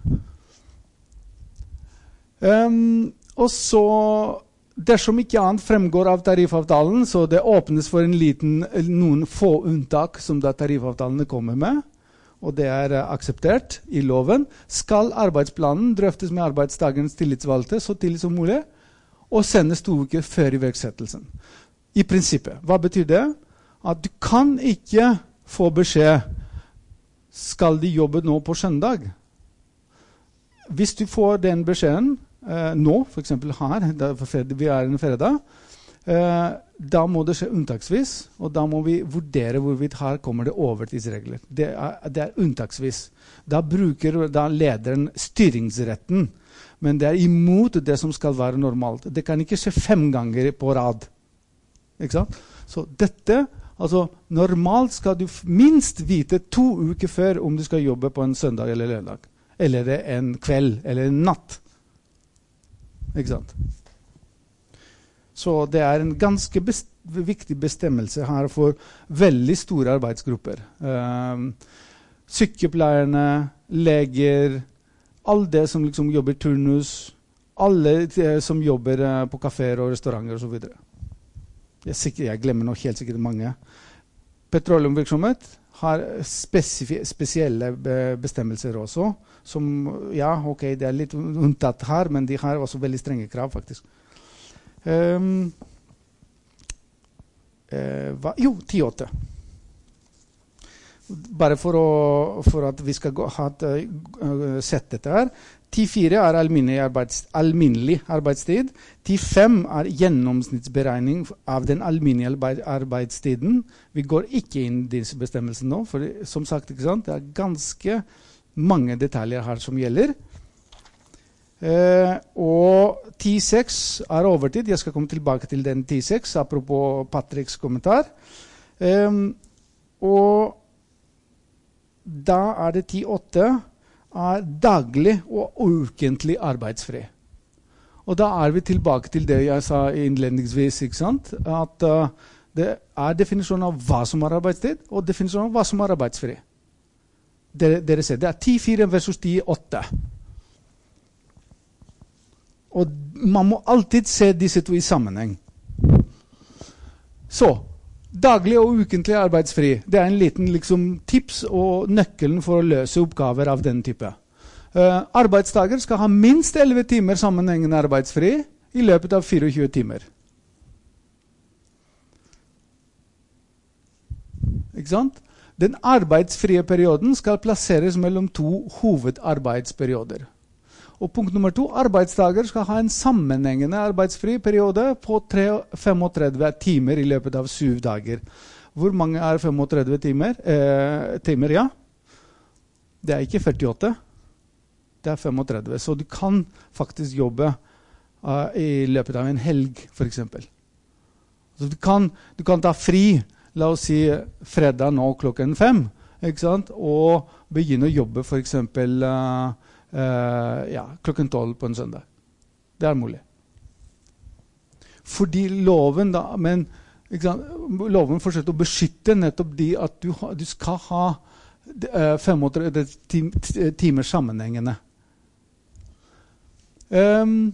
Um, og så, dersom ikke annet fremgår av tariffavtalen, så det åpnes for en liten, noen få unntak som da tariffavtalene kommer med, og det er uh, akseptert i loven, skal arbeidsplanen drøftes med arbeidsdagens tillitsvalgte så tidlig som mulig, og sendes to uker før iverksettelsen. I prinsippet. Hva betyr det? At du kan ikke få beskjed skal de jobbe nå på søndag? Hvis du får den beskjeden eh, nå, for eksempel her, vi er en fredag, eh, da må det skje unntaksvis, og da må vi vurdere hvorvidt her kommer det overtidsregler. Det er, det er unntaksvis. Da bruker da lederen styringsretten, men det er imot det som skal være normalt. Det kan ikke skje fem ganger på rad. Ikke sant? Så dette Altså, normalt skal du minst vite to uker før om du skal jobbe på en søndag eller lørdag. Eller en kveld, eller en natt. Ikke sant? Så det er en ganske best viktig bestemmelse her for veldig store arbeidsgrupper. Um, sykepleierne, leger, alle det som liksom jobber turnus, alle de som jobber uh, på kaféer og restauranter og så videre. Jeg, sikker, jeg glemmer nok helt sikkert mange. Petroleumvirksomhet har spesielle be bestemmelser også, som, ja, ok, det er litt unntatt her, men de har også veldig strenge krav, faktisk. Um, uh, hva? Jo, ti åtte. Bare for, å, for at vi skal gå, ha et, uh, sett dette her. ti fire er alminnelig, arbeids, alminnelig arbeidstid. ti fem er gjennomsnittsberegning av den alminnelige arbeid, arbeidstiden. Vi går ikke inn i disse bestemmelsene nå, for som sagt, ikke sant, det er ganske mange detaljer her som gjelder. Eh, og ti seks er overtid. Jeg skal komme tilbake til den ti seks, apropos Patricks kommentar. Eh, og da er det ti åtte er daglig og ukentlig arbeidsfri. Og da er vi tilbake til det jeg sa innledningsvis, ikke sant? At uh, det er definisjonen av hva som er arbeidstid, og definisjonen av hva som er arbeidsfri. Dere, dere ser, det er ti fire versus ti åtte. Og man må alltid se disse to i sammenheng. Så, daglig og ukentlig arbeidsfri, det er en liten liksom, tips og nøkkelen for å løse oppgaver av den type. Uh, arbeidstaker skal ha minst elleve timer sammenhengende arbeidsfri i løpet av tjuefire timer. Ikke sant? Den arbeidsfrie perioden skal plasseres mellom to hovedarbeidsperioder. Og punkt nummer to, arbeidstaker skal ha en sammenhengende arbeidsfri periode på femogtredve timer i løpet av syv dager. Hvor mange er femogtredve timer? Eh, timer, ja. Det er ikke førtiåtte. Det er femogtredve. Så du kan faktisk jobbe uh, i løpet av en helg, for eksempel. Så du kan, du kan ta fri, la oss si fredag nå klokken fem, ikke sant? Og begynne å jobbe for eksempel uh, Uh, ja, klokken tolv på en søndag. Det er mulig. Fordi loven da, men ikke sant? Loven forsøker å beskytte nettopp de at du, ha, du skal ha uh, femogtredve tim, timer sammenhengende. Um,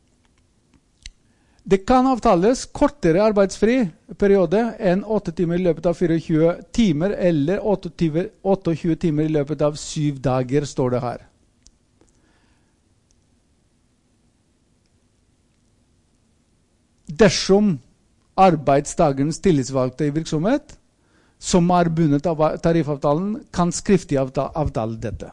det kan avtales kortere arbeidsfri periode enn åtte timer i løpet av tjuefire timer, eller tjueåtte timer i løpet av syv dager, står det her. Dersom arbeidsdagens tillitsvalgte i virksomhet, som er bundet av tariffavtalen, kan skriftlig avtale dette.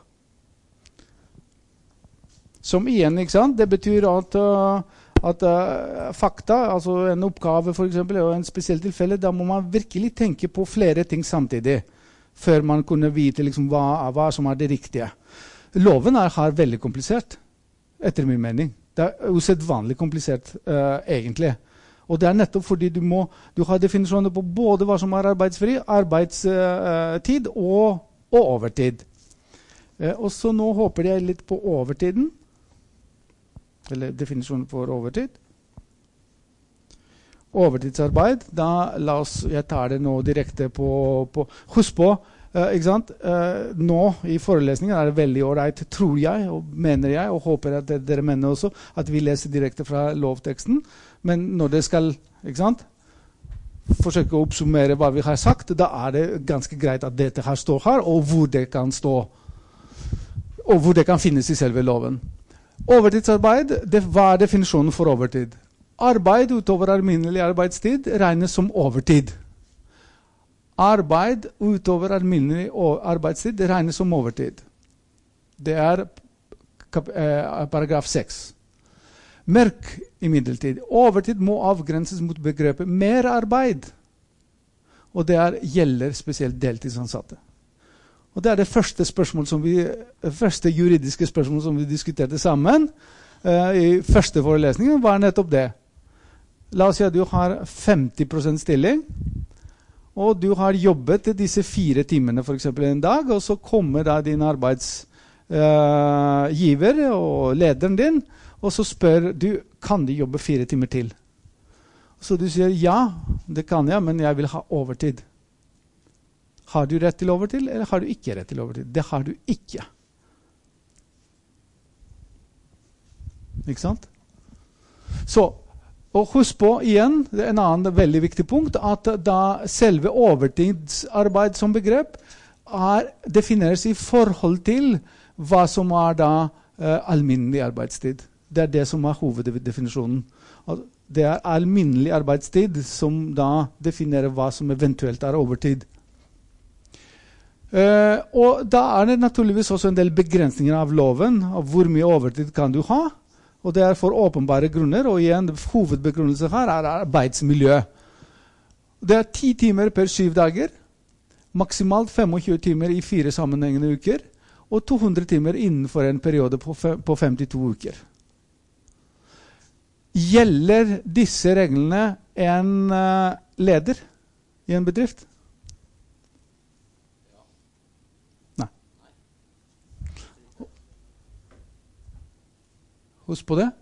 Som igjen, ikke sant? Det betyr at, uh, at uh, fakta, altså en oppgave for eksempel, og en spesiell tilfelle, da må man virkelig tenke på flere ting samtidig, før man kunne vite liksom, hva, hva som er det riktige. Loven er her veldig komplisert, etter min mening. Det er usedvanlig komplisert, uh, egentlig. Og det er nettopp fordi du, må, du har definisjoner på både hva som er arbeidsfri, arbeidstid uh, og, og overtid. Uh, og så nå håper jeg litt på overtiden. Eller definisjonen for overtid. Overtidsarbeid, da la oss, jeg tar det nå direkte på, på husk på, uh, ikke sant? Uh, nå i forelesningen er det veldig ålreit, tror jeg, og mener jeg, og håper at dere mener også, at vi leser direkte fra lovteksten. Men når det skal, ikke sant, forsøke å oppsummere hva vi har sagt, da er det ganske greit at dette her står her, og hvor det kan stå, og hvor det kan finnes i selve loven. Overtidsarbeid, det, hva er definisjonen for overtid? Arbeid utover alminnelig arbeidstid regnes som overtid. Arbeid utover alminnelig arbeidstid regnes som overtid. Det er kap, eh, paragraf seks. Merk imidlertid, overtid må avgrenses mot begrepet mer arbeid, og det er, gjelder spesielt deltidsansatte. Og det er det første, spørsmål som vi, første juridiske spørsmål som vi diskuterte sammen uh, i første forelesningen, var nettopp det. La oss si at du har femti prosent stilling, og du har jobbet disse fire timene for eksempel en dag, og så kommer da din arbeidsgiver uh, og lederen din, og så spør du, kan du jobbe fire timer til? Så du sier, ja, det kan jeg, men jeg vil ha overtid. Har du rett til overtid, eller har du ikke rett til overtid? Det har du ikke. Ikke sant? Så, og husk på igjen, det er en annen veldig viktig punkt, at da selve overtidsarbeid som begrep er, defineres i forhold til hva som er da uh, alminnelig arbeidstid. Det er det som er hoveddefinisjonen. Det er alminnelig arbeidstid som da definerer hva som eventuelt er overtid. Uh, og da er det naturligvis også en del begrensninger av loven, av hvor mye overtid kan du ha. Og det er for åpenbare grunner, og igjen, hovedbegrunnelse her er arbeidsmiljø. Det er ti timer per syv dager, maksimalt tjuefem timer i fire sammenhengende uker, og to hundre timer innenfor en periode på, på femtito uker. Gjelder disse reglene en uh, leder i en bedrift? Nei. Husk på det.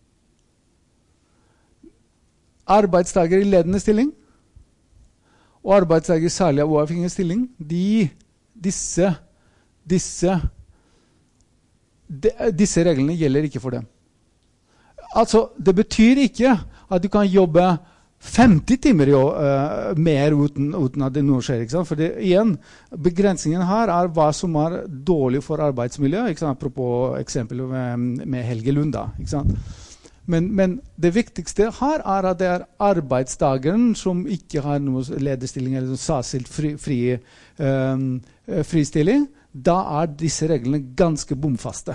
Arbeidstager i ledende stilling og arbeidstager i særlig av uavhengig stilling, de, disse, disse, de, disse reglene gjelder ikke for dem. Altså, det betyr ikke at du kan jobbe femti timer jo, uh, mer uten, uten at det noe skjer. Ikke sant? For det, igjen, begrensningen her er hva som er dårlig for arbeidsmiljø. Ikke sant? Apropos eksempelet med, med Helge Lund. Da, ikke sant? Men, men det viktigste her er at det er arbeidsdageren som ikke har noe lederstilling eller særskilt fri, fri, um, fristilling. Da er disse reglene ganske bomfaste.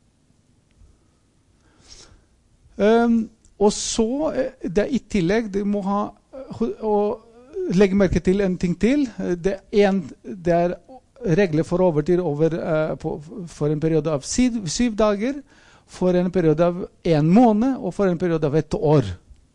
Um, og så, det i tillegg, du må ha, og legge merke til en ting til. Det er, en, det er regler for overtid over, uh, på, for en periode av syv, syv dager, for en periode av en måned, og for en periode av et år.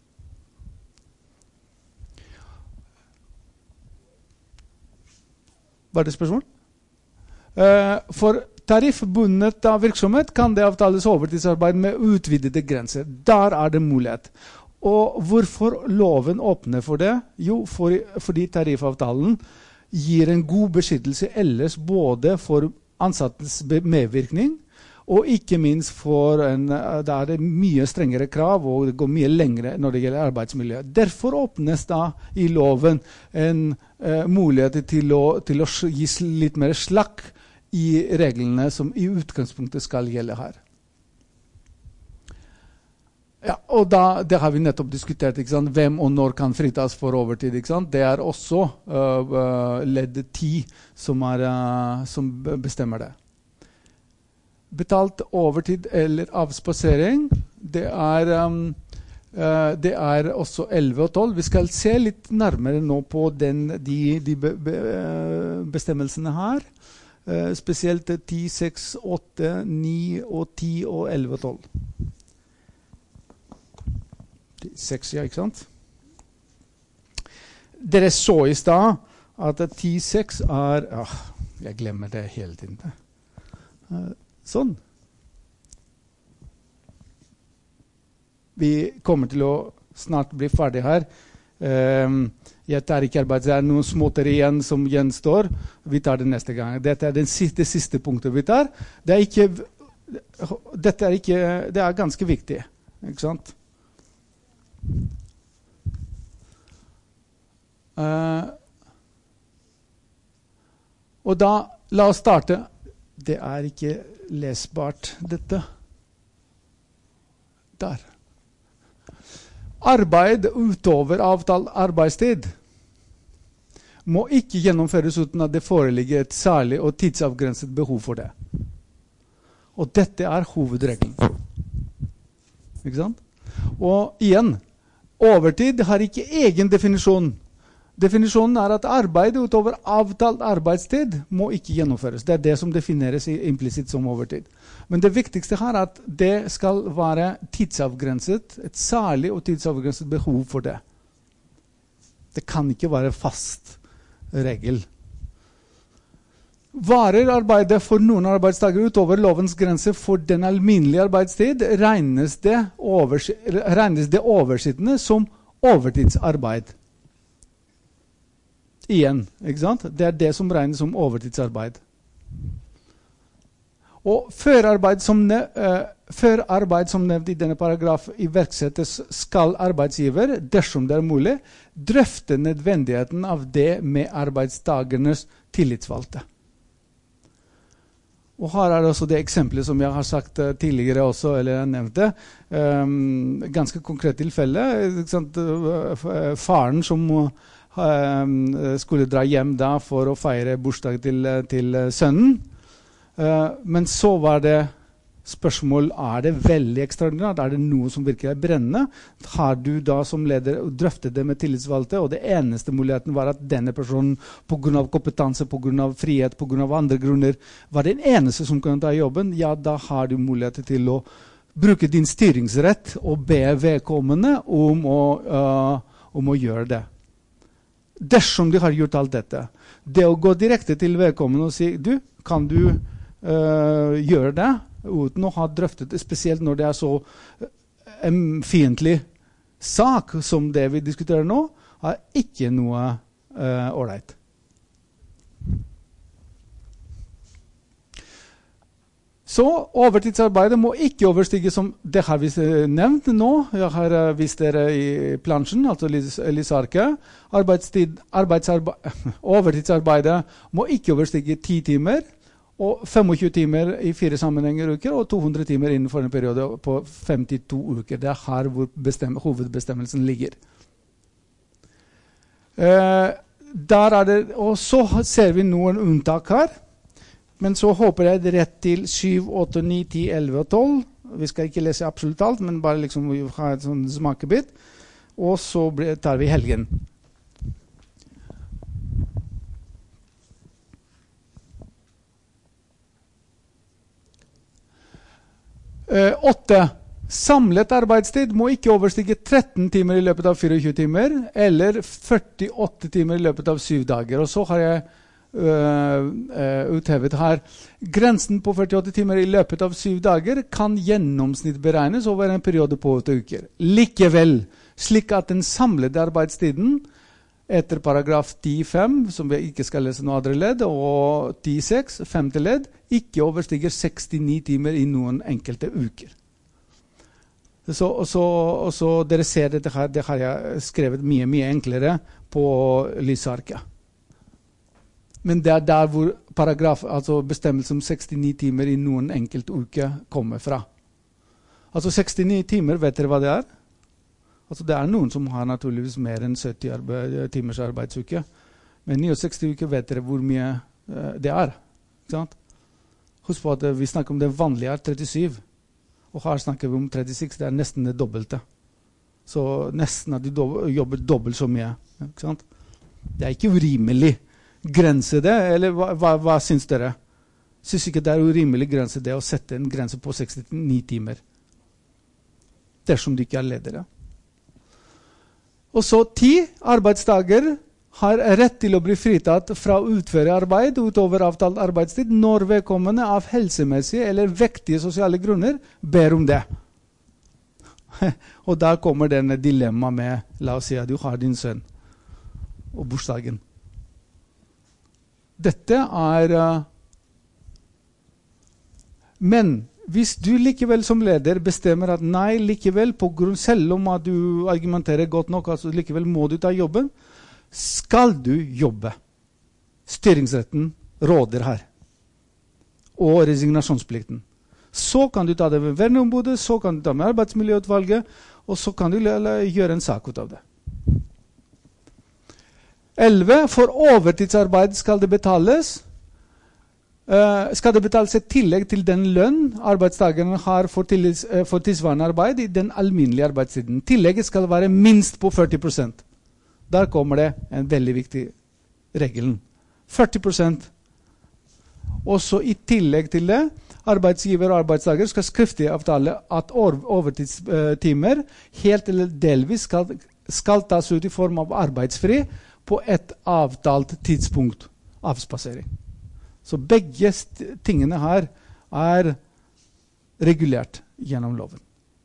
Var det spørsmål? Uh, for tariffbundet av virksomhet kan det avtales overtidsarbeid med utvidede grenser. Der er det mulighet. Og hvorfor loven åpner for det? Jo, for, fordi tariffavtalen gir en god beskyttelse ellers både for ansattes medvirkning, og ikke minst for en, det er det mye strengere krav, og det går mye lengre når det gjelder arbeidsmiljø. Derfor åpnes da i loven en eh, mulighet til å, til å gi litt mer slakk i reglene som i utgangspunktet skal gjelde her. Ja, og da, det har vi nettopp diskutert, ikke sant? Hvem og når kan fritas for overtid, ikke sant? Det er også uh, uh, ledd ti som, er, uh, som bestemmer det. Betalt overtid eller avspasering, det er, um, uh, det er også elleve og tolv. Vi skal se litt nærmere nå på den, de, de be, be, bestemmelsene her. Uh, spesielt ti, seks, åtte, ni og ti og elleve og tolv. seks, ja, ikke sant? Dere så i sted at ti seks er... Ah, jeg glemmer det hele tiden. Uh, sånn. Vi kommer til å snart bli ferdig her. Um, jeg tar ikke arbeid. Det er noen småter igjen som gjenstår. Vi tar det neste gang. Dette er den siste, det siste punktet vi tar. Det er ikke... Dette er ikke... Det er ganske viktig. Ikke sant? Uh, og da, la oss starte. Det er ikke lesbart, dette. Der. Arbeid utover avtalt arbeidstid må ikke gjennomføres uten at det foreligger et særlig og tidsavgrenset behov for det. Og dette er hovedregelen. Ikke sant? Og igjen, overtid har ikke egen definisjon. Definisjonen er at arbeid utover avtalt arbeidstid må ikke gjennomføres. Det er det som defineres implisitt som overtid. Men det viktigste her er at det skal være tidsavgrenset, et særlig og tidsavgrenset behov for det. Det kan ikke være fast regel. Varer arbeidet for noen arbeidsdager utover lovens grense for den alminnelige arbeidstid, regnes det, overs regnes det oversittende som overtidsarbeid. Igjen, ikke sant? Det er det som regnes som overtidsarbeid. Og førarbeid som, uh, førarbeid som nevnt i denne paragraf iverksettes skal arbeidsgiver, dersom det er mulig, drøfte nødvendigheten av det med arbeidstagernes tillitsvalgte. Og her er det også det eksempelet som jeg har sagt uh, tidligere også, eller jeg nevnte. Um, ganske konkret tilfelle. Ikke sant? Uh, faren som uh, skulle dra hjem da for å feire bursdag til, til sønnen. Uh, men så var det spørsmål, er det veldig ekstraordinært? Er det noe som virkelig er brennende? Har du da som leder drøftet det med tillitsvalgte, og det eneste muligheten var at denne personen på grunn av kompetanse, på grunn av frihet, på grunn av andre grunner, var den eneste som kunne ta jobben? Ja, da har du mulighet til å bruke din styringsrett og be vedkommende om å, uh, om å gjøre det. Dersom de har gjort alt dette. Det å gå direkte til vedkommende og si, du, kan du uh, gjøre det? Uten å ha drøftet det, spesielt når det er så en fiendtlig sak som det vi diskuterer nå, er ikke noe uh, ålreit. Så overtidsarbeidet må ikke overstige, som det har vi nevnt nå. Jeg har uh, vist dere i plansjen, altså lysarket. Arbeidstid, overtidsarbeidet må ikke overstige ti timer, og tjuefem timer i fire sammenhenger uker, og to hundre timer innenfor en periode på femtito uker. Det er her hvor bestemme, hovedbestemmelsen ligger. Uh, der er det, og så ser vi noen unntak her. Men så håper jeg rett til syv, åtte, ni, ti, elleve og tolv. Vi skal ikke lese absolutt alt, men bare liksom ha et sånn smakebit. Og så tar vi helgen. Uh, åtte. Samlet arbeidstid må ikke overstige tretten timer i løpet av tjuefire timer, eller førtiåtte timer i løpet av syv dager. Og så har jeg Uh, uh, uthevet her. Grensen på førtiåtte timer i løpet av syv dager kan gjennomsnitt beregnes over en periode på åtte uker. Likevel slik at den samlede arbeidstiden etter paragraf ti fem, som vi ikke skal lese noe andre ledd, og ti seks, femte ledd, ikke overstiger sekstini timer i noen enkelte uker. Så, så, så dere ser dette her, det har jeg skrevet mye, mye enklere på lysarket. Men det er der hvor paragraf, altså bestemmelse om sekstini timer i noen enkelte uker kommer fra. Altså sekstini timer, vet dere hva det er? Altså det er noen som har naturligvis mer enn sytti arbeid, timers arbeidsuke. Men sekstini uker vet dere hvor mye uh, det er. Ikke sant? Husk på at uh, vi snakker om det vanlige er trettisju. Og her snakker vi om trettiseks, det er nesten det dobbelte. Så nesten at de dob- jobber dobbelt så mye. Ikke sant? Det er ikke urimelig grense det, eller hva, hva, hva synes dere? Synes ikke det er urimelig grense det å sette en grense på sekstini timer. Dersom de ikke er ledere. Og så ti arbeidsdager har rett til å bli fritatt fra å utføre arbeid utover avtalt arbeidstid når vedkommende av helsemessige eller vektige sosiale grunner ber om det. Og der kommer denne dilemma med, la oss si at du har din sønn og bursdagen. Dette er uh, men hvis du likevel som leder bestemmer at nei, likevel, på grunn, selv om at du argumenterer godt nok, altså likevel må du ta jobben, skal du jobbe. Styringsretten råder her. Og resignasjonsplikten. Så kan du ta det ved verneombudet, så kan du ta med arbeidsmiljøutvalget, og så kan du gjøre en sak ut av det. elleve. For overtidsarbeid skal det betales. Uh, skal det betales et tillegg til den lønn arbeidstakerne har for, til, uh, for tilsvarende arbeid i den alminnelige arbeidstiden. Tillegget skal være minst på førti prosent. Der kommer det en veldig viktig regelen. førti prosent. Og så i tillegg til det, arbeidsgiver og arbeidstaker skal skriftlig avtale at overtidstimer helt eller delvis skal, skal tas ut i form av arbeidsfri på et avtalt tidspunkt. Avspasering. Så begge tingene her er regulert gjennom loven.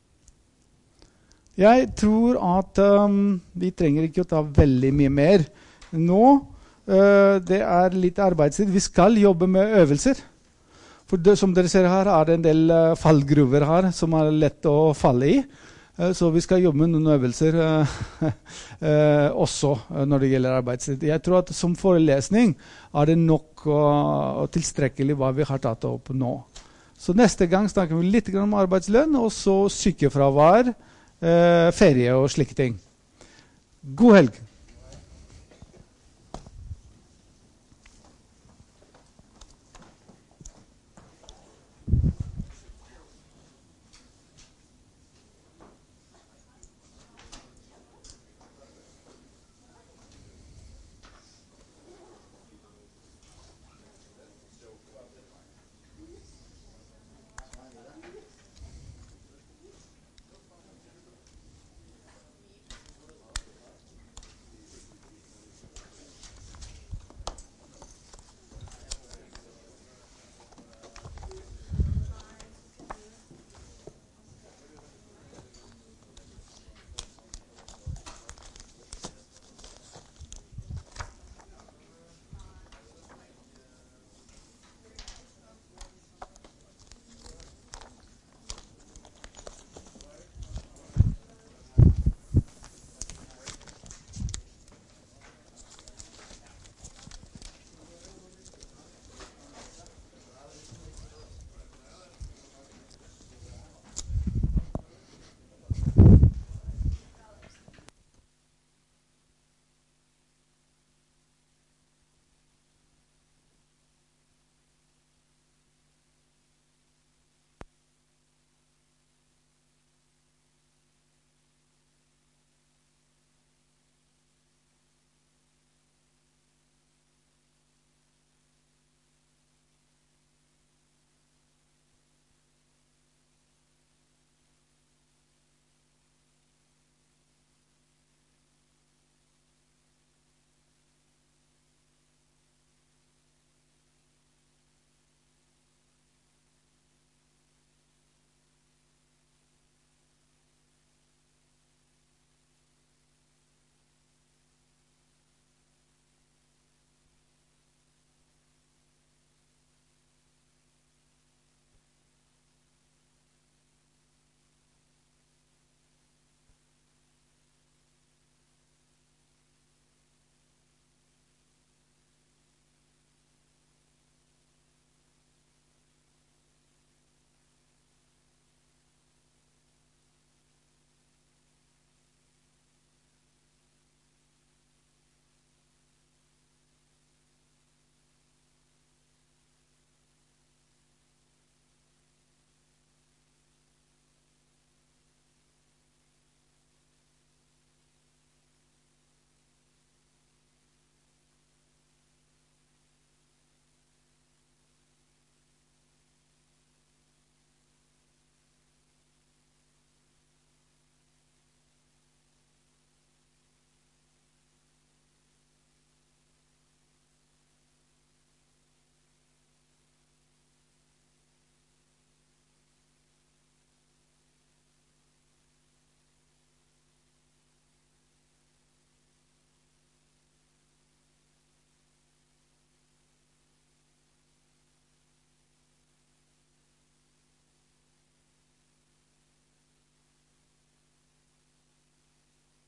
Jeg tror at um, vi trenger ikke å ta veldig mye mer nå. Uh, det er litt arbeidstid. Vi skal jobbe med øvelser. For det, som dere ser her, er det en del uh, fallgruver her som er lett å falle i. Uh, så vi skal jobbe med noen øvelser uh, uh, også uh, når det gjelder arbeidstid. Jeg tror at som forelesning er det nok uh, og tilstrekkelig hva vi har tatt opp nå. Så neste gang snakker vi litt om arbeidslønn, og så sykefravær, uh, ferie og slike ting. God helg!